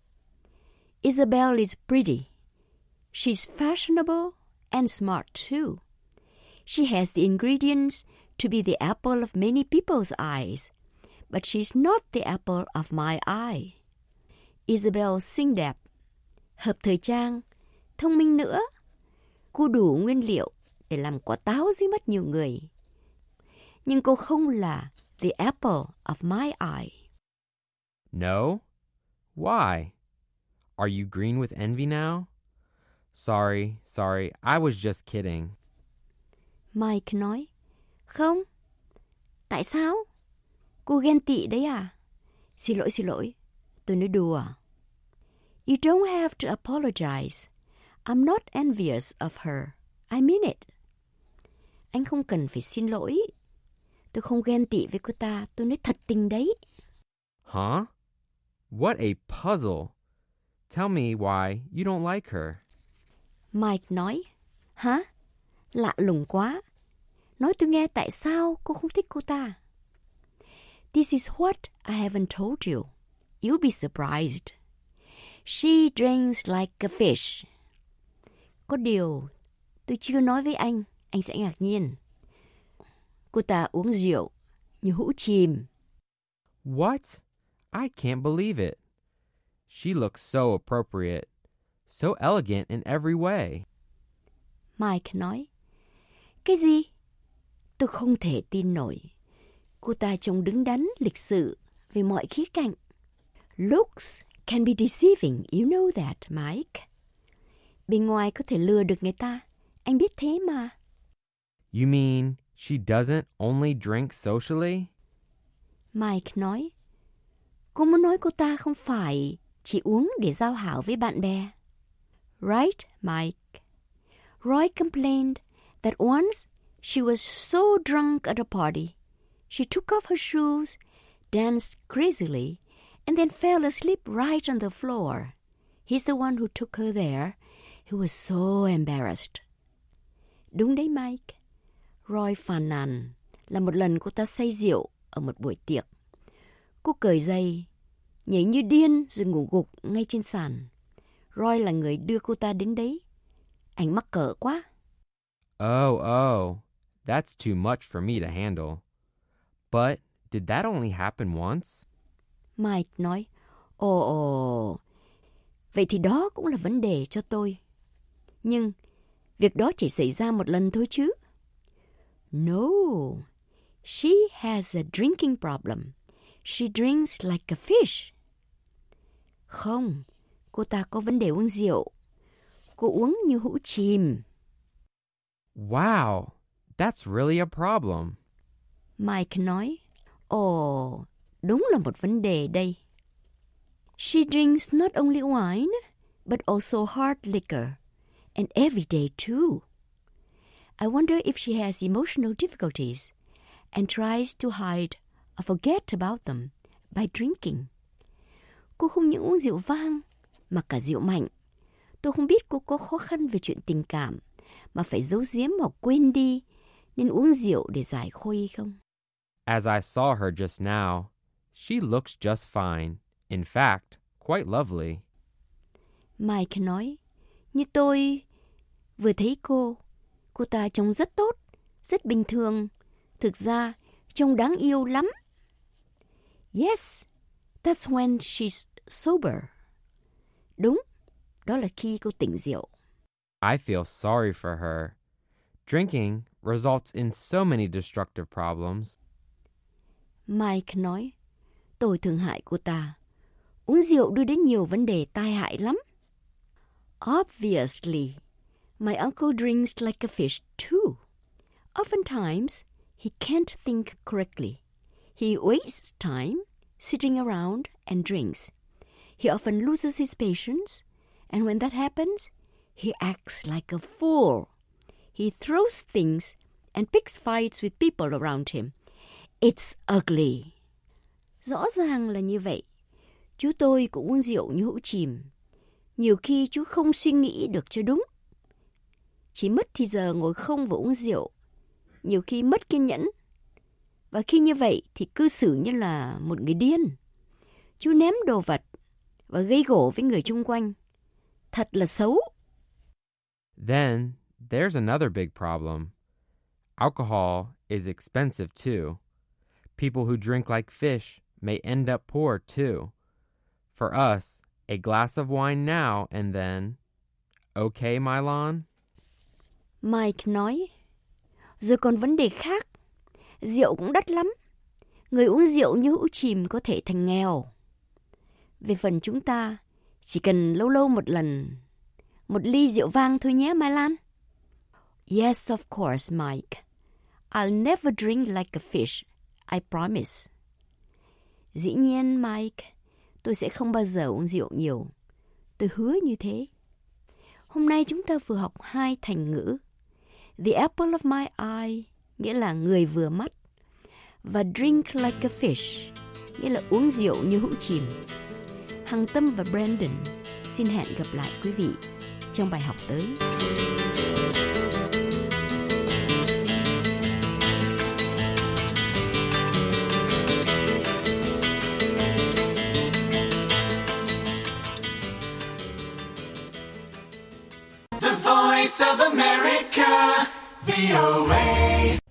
Isabel is pretty. She's fashionable and smart too. She has the ingredients to be the apple of many people's eyes. But she's not the apple of my eye. Isabel xinh đẹp, hợp thời trang, thông minh nữa. Cô đủ nguyên liệu để làm quả táo dưới mắt nhiều người. Nhưng cô không là the apple of my eye. No? Why? Are you green with envy now? Sorry, I was just kidding. Mike nói, không. Tại sao? Cô ghen tị đấy à? Xin lỗi, tôi nói đùa. You don't have to apologize. I'm not envious of her. I mean it. Anh không cần phải xin lỗi. Tôi không ghen tị với cô ta, tôi nói thật tình đấy. Huh? What a puzzle. Tell me why you don't like her. Mike nói, hả? Lạ lùng quá. Nói tôi nghe tại sao cô không thích cô ta. This is what I haven't told you. You'll be surprised. She drinks like a fish. Có điều tôi chưa nói với anh sẽ ngạc nhiên. Cô ta uống rượu như hũ chìm. What? I can't believe it. She looks so appropriate, so elegant in every way. Mike nói, cái gì? Tôi không thể tin nổi. Cô ta trông đứng đắn, lịch sự về mọi khía cạnh. Looks can be deceiving, you know that, Mike. Bên ngoài có thể lừa được người ta. Anh biết thế mà. You mean she doesn't only drink socially? Mike nói, cô muốn nói cô ta không phải chỉ uống để giao hảo với bạn bè. Right, Mike? Roy complained that once she was so drunk at a party, she took off her shoes, danced crazily, and then fell asleep right on the floor. He's the one who took her there. He was so embarrassed. Đúng đấy, Mike. Roy phàn nàn là một lần cô ta say rượu ở một buổi tiệc. Cô cởi giày, nhảy như điên rồi ngủ gục ngay trên sàn. Roy là người đưa cô ta đến đấy. Anh mắc cỡ quá. Oh, that's too much for me to handle. But did that only happen once? Mike nói, ồ, vậy thì đó cũng là vấn đề cho tôi. Nhưng việc đó chỉ xảy ra một lần thôi chứ. No, she has a drinking problem. She drinks like a fish. Không, cô ta có vấn đề uống rượu. Cô uống như hũ chìm. Wow, that's really a problem. Mike nói, ồ, đúng là một vấn đề đây. She drinks not only wine, but also hard liquor, and every day too. I wonder if she has emotional difficulties and tries to hide or forget about them by drinking. Cô không những uống rượu vang, mà cả rượu mạnh. Tôi không biết cô có khó khăn về chuyện tình cảm, mà phải giấu giếm hoặc quên đi, nên uống rượu để giải khuây không? As I saw her just now, she looks just fine. In fact, quite lovely. Mike nói, như tôi vừa thấy cô ta trông rất tốt, rất bình thường. Thực ra, trông đáng yêu lắm. Yes, that's when she's sober. Đúng, đó là khi cô tỉnh rượu. I feel sorry for her. Drinking results in so many destructive problems. Mike nói, tôi thương hại cô ta. Uống rượu đưa đến nhiều vấn đề tai hại lắm. Obviously, my uncle drinks like a fish too. Oftentimes, he can't think correctly. He wastes time sitting around and drinks. He often loses his patience, and when that happens, he acts like a fool. He throws things and picks fights with people around him. It's ugly. Rõ ràng là như vậy. Chú tôi cũng uống rượu như hũ chìm. Nhiều khi chú không suy nghĩ được cho đúng. Chỉ mất thì giờ ngồi không và uống rượu. Nhiều khi mất kiên nhẫn. Và khi như vậy thì cư xử như là một người điên. Chú ném đồ vật và gây gổ với người chung quanh. Thật là xấu. Then there's another big problem. Alcohol is expensive too. People who drink like fish may end up poor too. For us, a glass of wine now and then. Okay, Mylon? Mike nói, rồi còn vấn đề khác. Rượu cũng đắt lắm. Người uống rượu như hũ chìm có thể thành nghèo. Về phần chúng ta, chỉ cần lâu lâu một lần, một ly rượu vang thôi nhé, Mai Lan. Yes, of course, Mike. I'll never drink like a fish. I promise. Dĩ nhiên, Mike, tôi sẽ không bao giờ uống rượu nhiều. Tôi hứa như thế. Hôm nay chúng ta vừa học 2 thành ngữ. The apple of my eye, nghĩa là người vừa mắt. Và drink like a fish, nghĩa là uống rượu như hũ chìm. Hằng Tâm và Brandon xin hẹn gặp lại quý vị trong bài học tới. The Voice of America, VOA.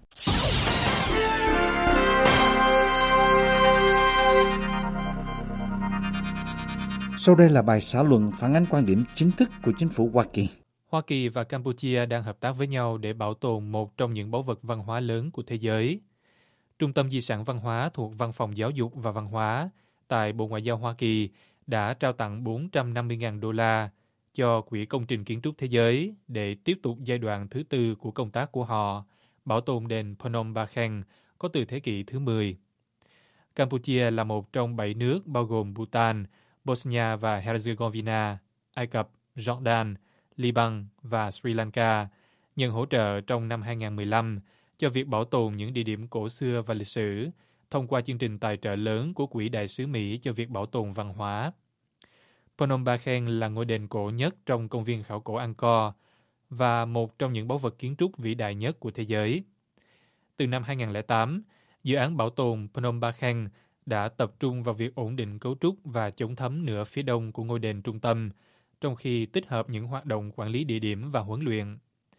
Sau đây là bài xã luận phản ánh quan điểm chính thức của chính phủ Hoa Kỳ. Hoa Kỳ và Campuchia đang hợp tác với nhau để bảo tồn một trong những báu vật văn hóa lớn của thế giới. Trung tâm Di sản Văn hóa thuộc Văn phòng Giáo dục và Văn hóa tại Bộ Ngoại giao Hoa Kỳ đã trao tặng 450.000 đô la cho Quỹ Công trình Kiến trúc Thế giới để tiếp tục giai đoạn thứ tư của công tác của họ, bảo tồn đền Phnom Bakheng có từ thế kỷ thứ 10. Campuchia là một trong 7 nước bao gồm Bhutan, Bosnia và Herzegovina, Ai Cập, Jordan, Liban và Sri Lanka nhận hỗ trợ trong năm 2015 cho việc bảo tồn những địa điểm cổ xưa và lịch sử thông qua chương trình tài trợ lớn của Quỹ Đại sứ Mỹ cho việc bảo tồn văn hóa. Phnom Bakheng là ngôi đền cổ nhất trong công viên khảo cổ Angkor và một trong những báu vật kiến trúc vĩ đại nhất của thế giới. Từ năm 2008, dự án bảo tồn Phnom Bakheng đã tập trung vào việc ổn định cấu trúc và chống thấm nửa phía đông của ngôi đền trung tâm, trong khi tích hợp những hoạt động quản lý địa điểm và huấn luyện.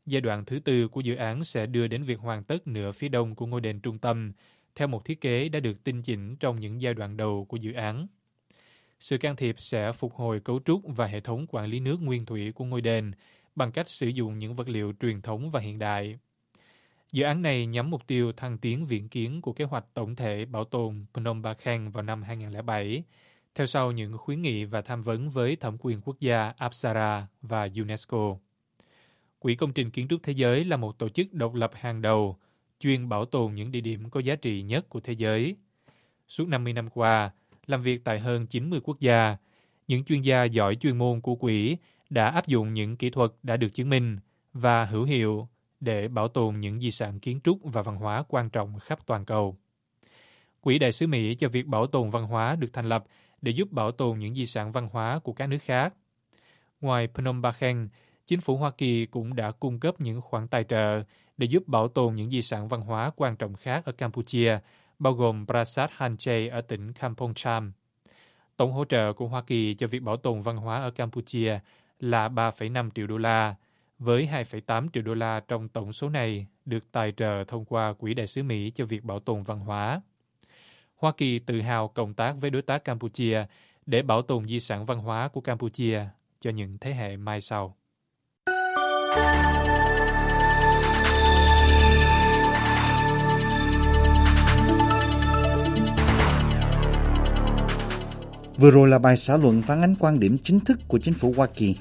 Giai đoạn thứ tư của dự án sẽ đưa đến việc hoàn tất nửa phía đông của ngôi đền trung tâm, theo một thiết kế đã được tinh chỉnh trong những giai đoạn đầu của dự án. Sự can thiệp sẽ phục hồi cấu trúc và hệ thống quản lý nước nguyên thủy của ngôi đền bằng cách sử dụng những vật liệu truyền thống và hiện đại. Dự án này nhắm mục tiêu thăng tiến viễn kiến của kế hoạch tổng thể bảo tồn Phnom Bakheng vào năm 2007, theo sau những khuyến nghị và tham vấn với thẩm quyền quốc gia Apsara và UNESCO. Quỹ Công trình Kiến trúc Thế giới là một tổ chức độc lập hàng đầu, chuyên bảo tồn những địa điểm có giá trị nhất của thế giới. Suốt 50 năm qua, làm việc tại hơn 90 quốc gia, những chuyên gia giỏi chuyên môn của quỹ đã áp dụng những kỹ thuật đã được chứng minh và hữu hiệu để bảo tồn những di sản kiến trúc và văn hóa quan trọng khắp toàn cầu. Quỹ Đại sứ Mỹ cho việc bảo tồn văn hóa được thành lập để giúp bảo tồn những di sản văn hóa của các nước khác. Ngoài Phnom Bakheng, chính phủ Hoa Kỳ cũng đã cung cấp những khoản tài trợ để giúp bảo tồn những di sản văn hóa quan trọng khác ở Campuchia, bao gồm Prasat Hanchey ở tỉnh Kampong Cham. Tổng hỗ trợ của Hoa Kỳ cho việc bảo tồn văn hóa ở Campuchia là 3,5 triệu đô la, với 2,8 triệu đô la trong tổng số này được tài trợ thông qua Quỹ Đại sứ Mỹ cho việc bảo tồn văn hóa. Hoa Kỳ tự hào cộng tác với đối tác Campuchia để bảo tồn di sản văn hóa của Campuchia cho những thế hệ mai sau. Vừa rồi là bài xã luận phản ánh quan điểm chính thức của chính phủ Hoa Kỳ.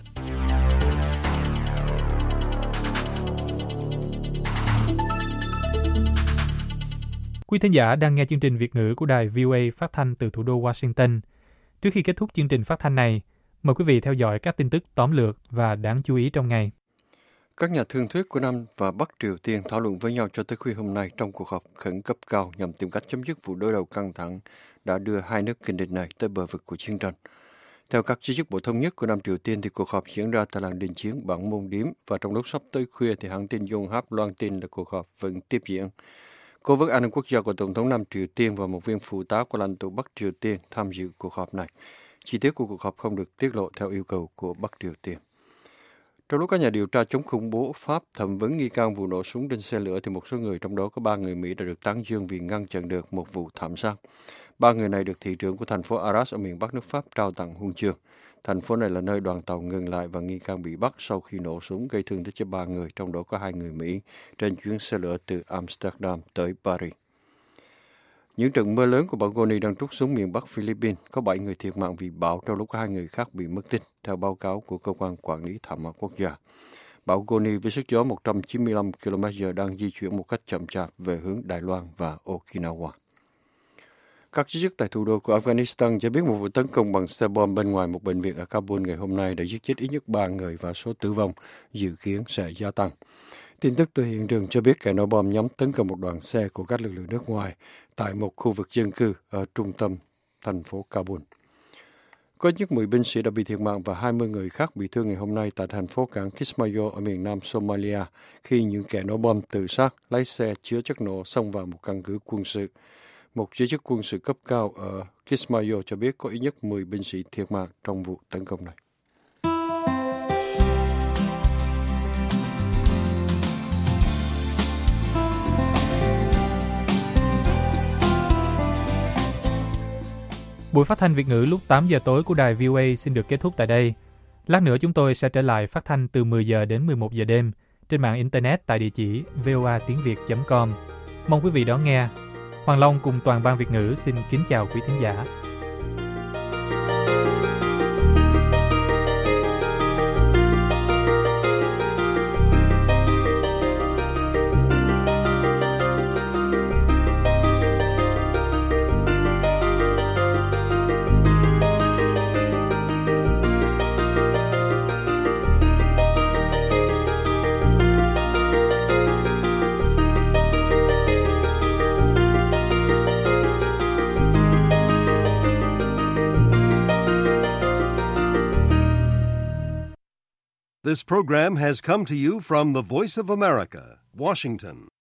Quý thính giả đang nghe chương trình Việt ngữ của đài VOA phát thanh từ thủ đô Washington. Trước khi kết thúc chương trình phát thanh này, mời quý vị theo dõi các tin tức tóm lược và đáng chú ý trong ngày. Các nhà thương thuyết của Nam và Bắc Triều Tiên thảo luận với nhau cho tới khuya hôm nay trong cuộc họp khẩn cấp cao nhằm tìm cách chấm dứt vụ đối đầu căng thẳng đã đưa hai nước kinh địch này tới bờ vực của chiến tranh. Theo các chỉ chức bộ thống nhất của Nam Triều Tiên thì cuộc họp diễn ra tại làng đình chiến Bản Môn Điếm và trong lúc sắp tới khuya thì hãng tin Yonhap loan tin là cuộc họp vẫn tiếp diễn. Cố vấn an ninh quốc gia của Tổng thống Nam Triều Tiên và một viên phụ tá của lãnh tụ Bắc Triều Tiên tham dự cuộc họp này. Chi tiết của cuộc họp không được tiết lộ theo yêu cầu của Bắc Triều Tiên. Trong lúc các nhà điều tra chống khủng bố Pháp thẩm vấn nghi can vụ nổ súng trên xe lửa thì một số người, trong đó có 3 người Mỹ, đã được tán dương vì ngăn chặn được một vụ thảm sát. 3 người này được thị trưởng của thành phố Arras ở miền Bắc nước Pháp trao tặng huân chương. Thành phố này là nơi đoàn tàu ngừng lại và nghi can bị bắt sau khi nổ súng gây thương tích cho 3 người, trong đó có 2 người Mỹ, trên chuyến xe lửa từ Amsterdam tới Paris. Những trận mưa lớn của bão Goni đang trút xuống miền Bắc Philippines, có 7 người thiệt mạng vì bão, trong lúc 2 người khác bị mất tích, theo báo cáo của Cơ quan Quản lý Thảm họa Quốc gia. Bão Goni với sức gió 195 km/h đang di chuyển một cách chậm chạp về hướng Đài Loan và Okinawa. Các giới chức tại thủ đô của Afghanistan cho biết một vụ tấn công bằng xe bom bên ngoài một bệnh viện ở Kabul ngày hôm nay đã giết chết ít nhất 3 người và số tử vong dự kiến sẽ gia tăng. Tin tức từ hiện trường cho biết kẻ nổ bom nhắm tấn công một đoàn xe của các lực lượng nước ngoài tại một khu vực dân cư ở trung tâm thành phố Kabul. Có ít nhất 10 binh sĩ đã bị thiệt mạng và 20 người khác bị thương ngày hôm nay tại thành phố cảng Kismayo ở miền nam Somalia khi những kẻ nổ bom tự sát lái xe chứa chất nổ xông vào một căn cứ quân sự. Một giới chức quân sự cấp cao ở Kismayo cho biết có ít nhất 10 binh sĩ thiệt mạng trong vụ tấn công này. Buổi phát thanh Việt ngữ lúc 8 giờ tối của đài VOA xin được kết thúc tại đây. Lát nữa chúng tôi sẽ trở lại phát thanh từ 10 giờ đến 11 giờ đêm trên mạng Internet tại địa chỉ voatiengviet.com. Mong quý vị đón nghe. Hoàng Long cùng toàn ban Việt ngữ xin kính chào quý thính giả. This program has come to you from the Voice of America, Washington.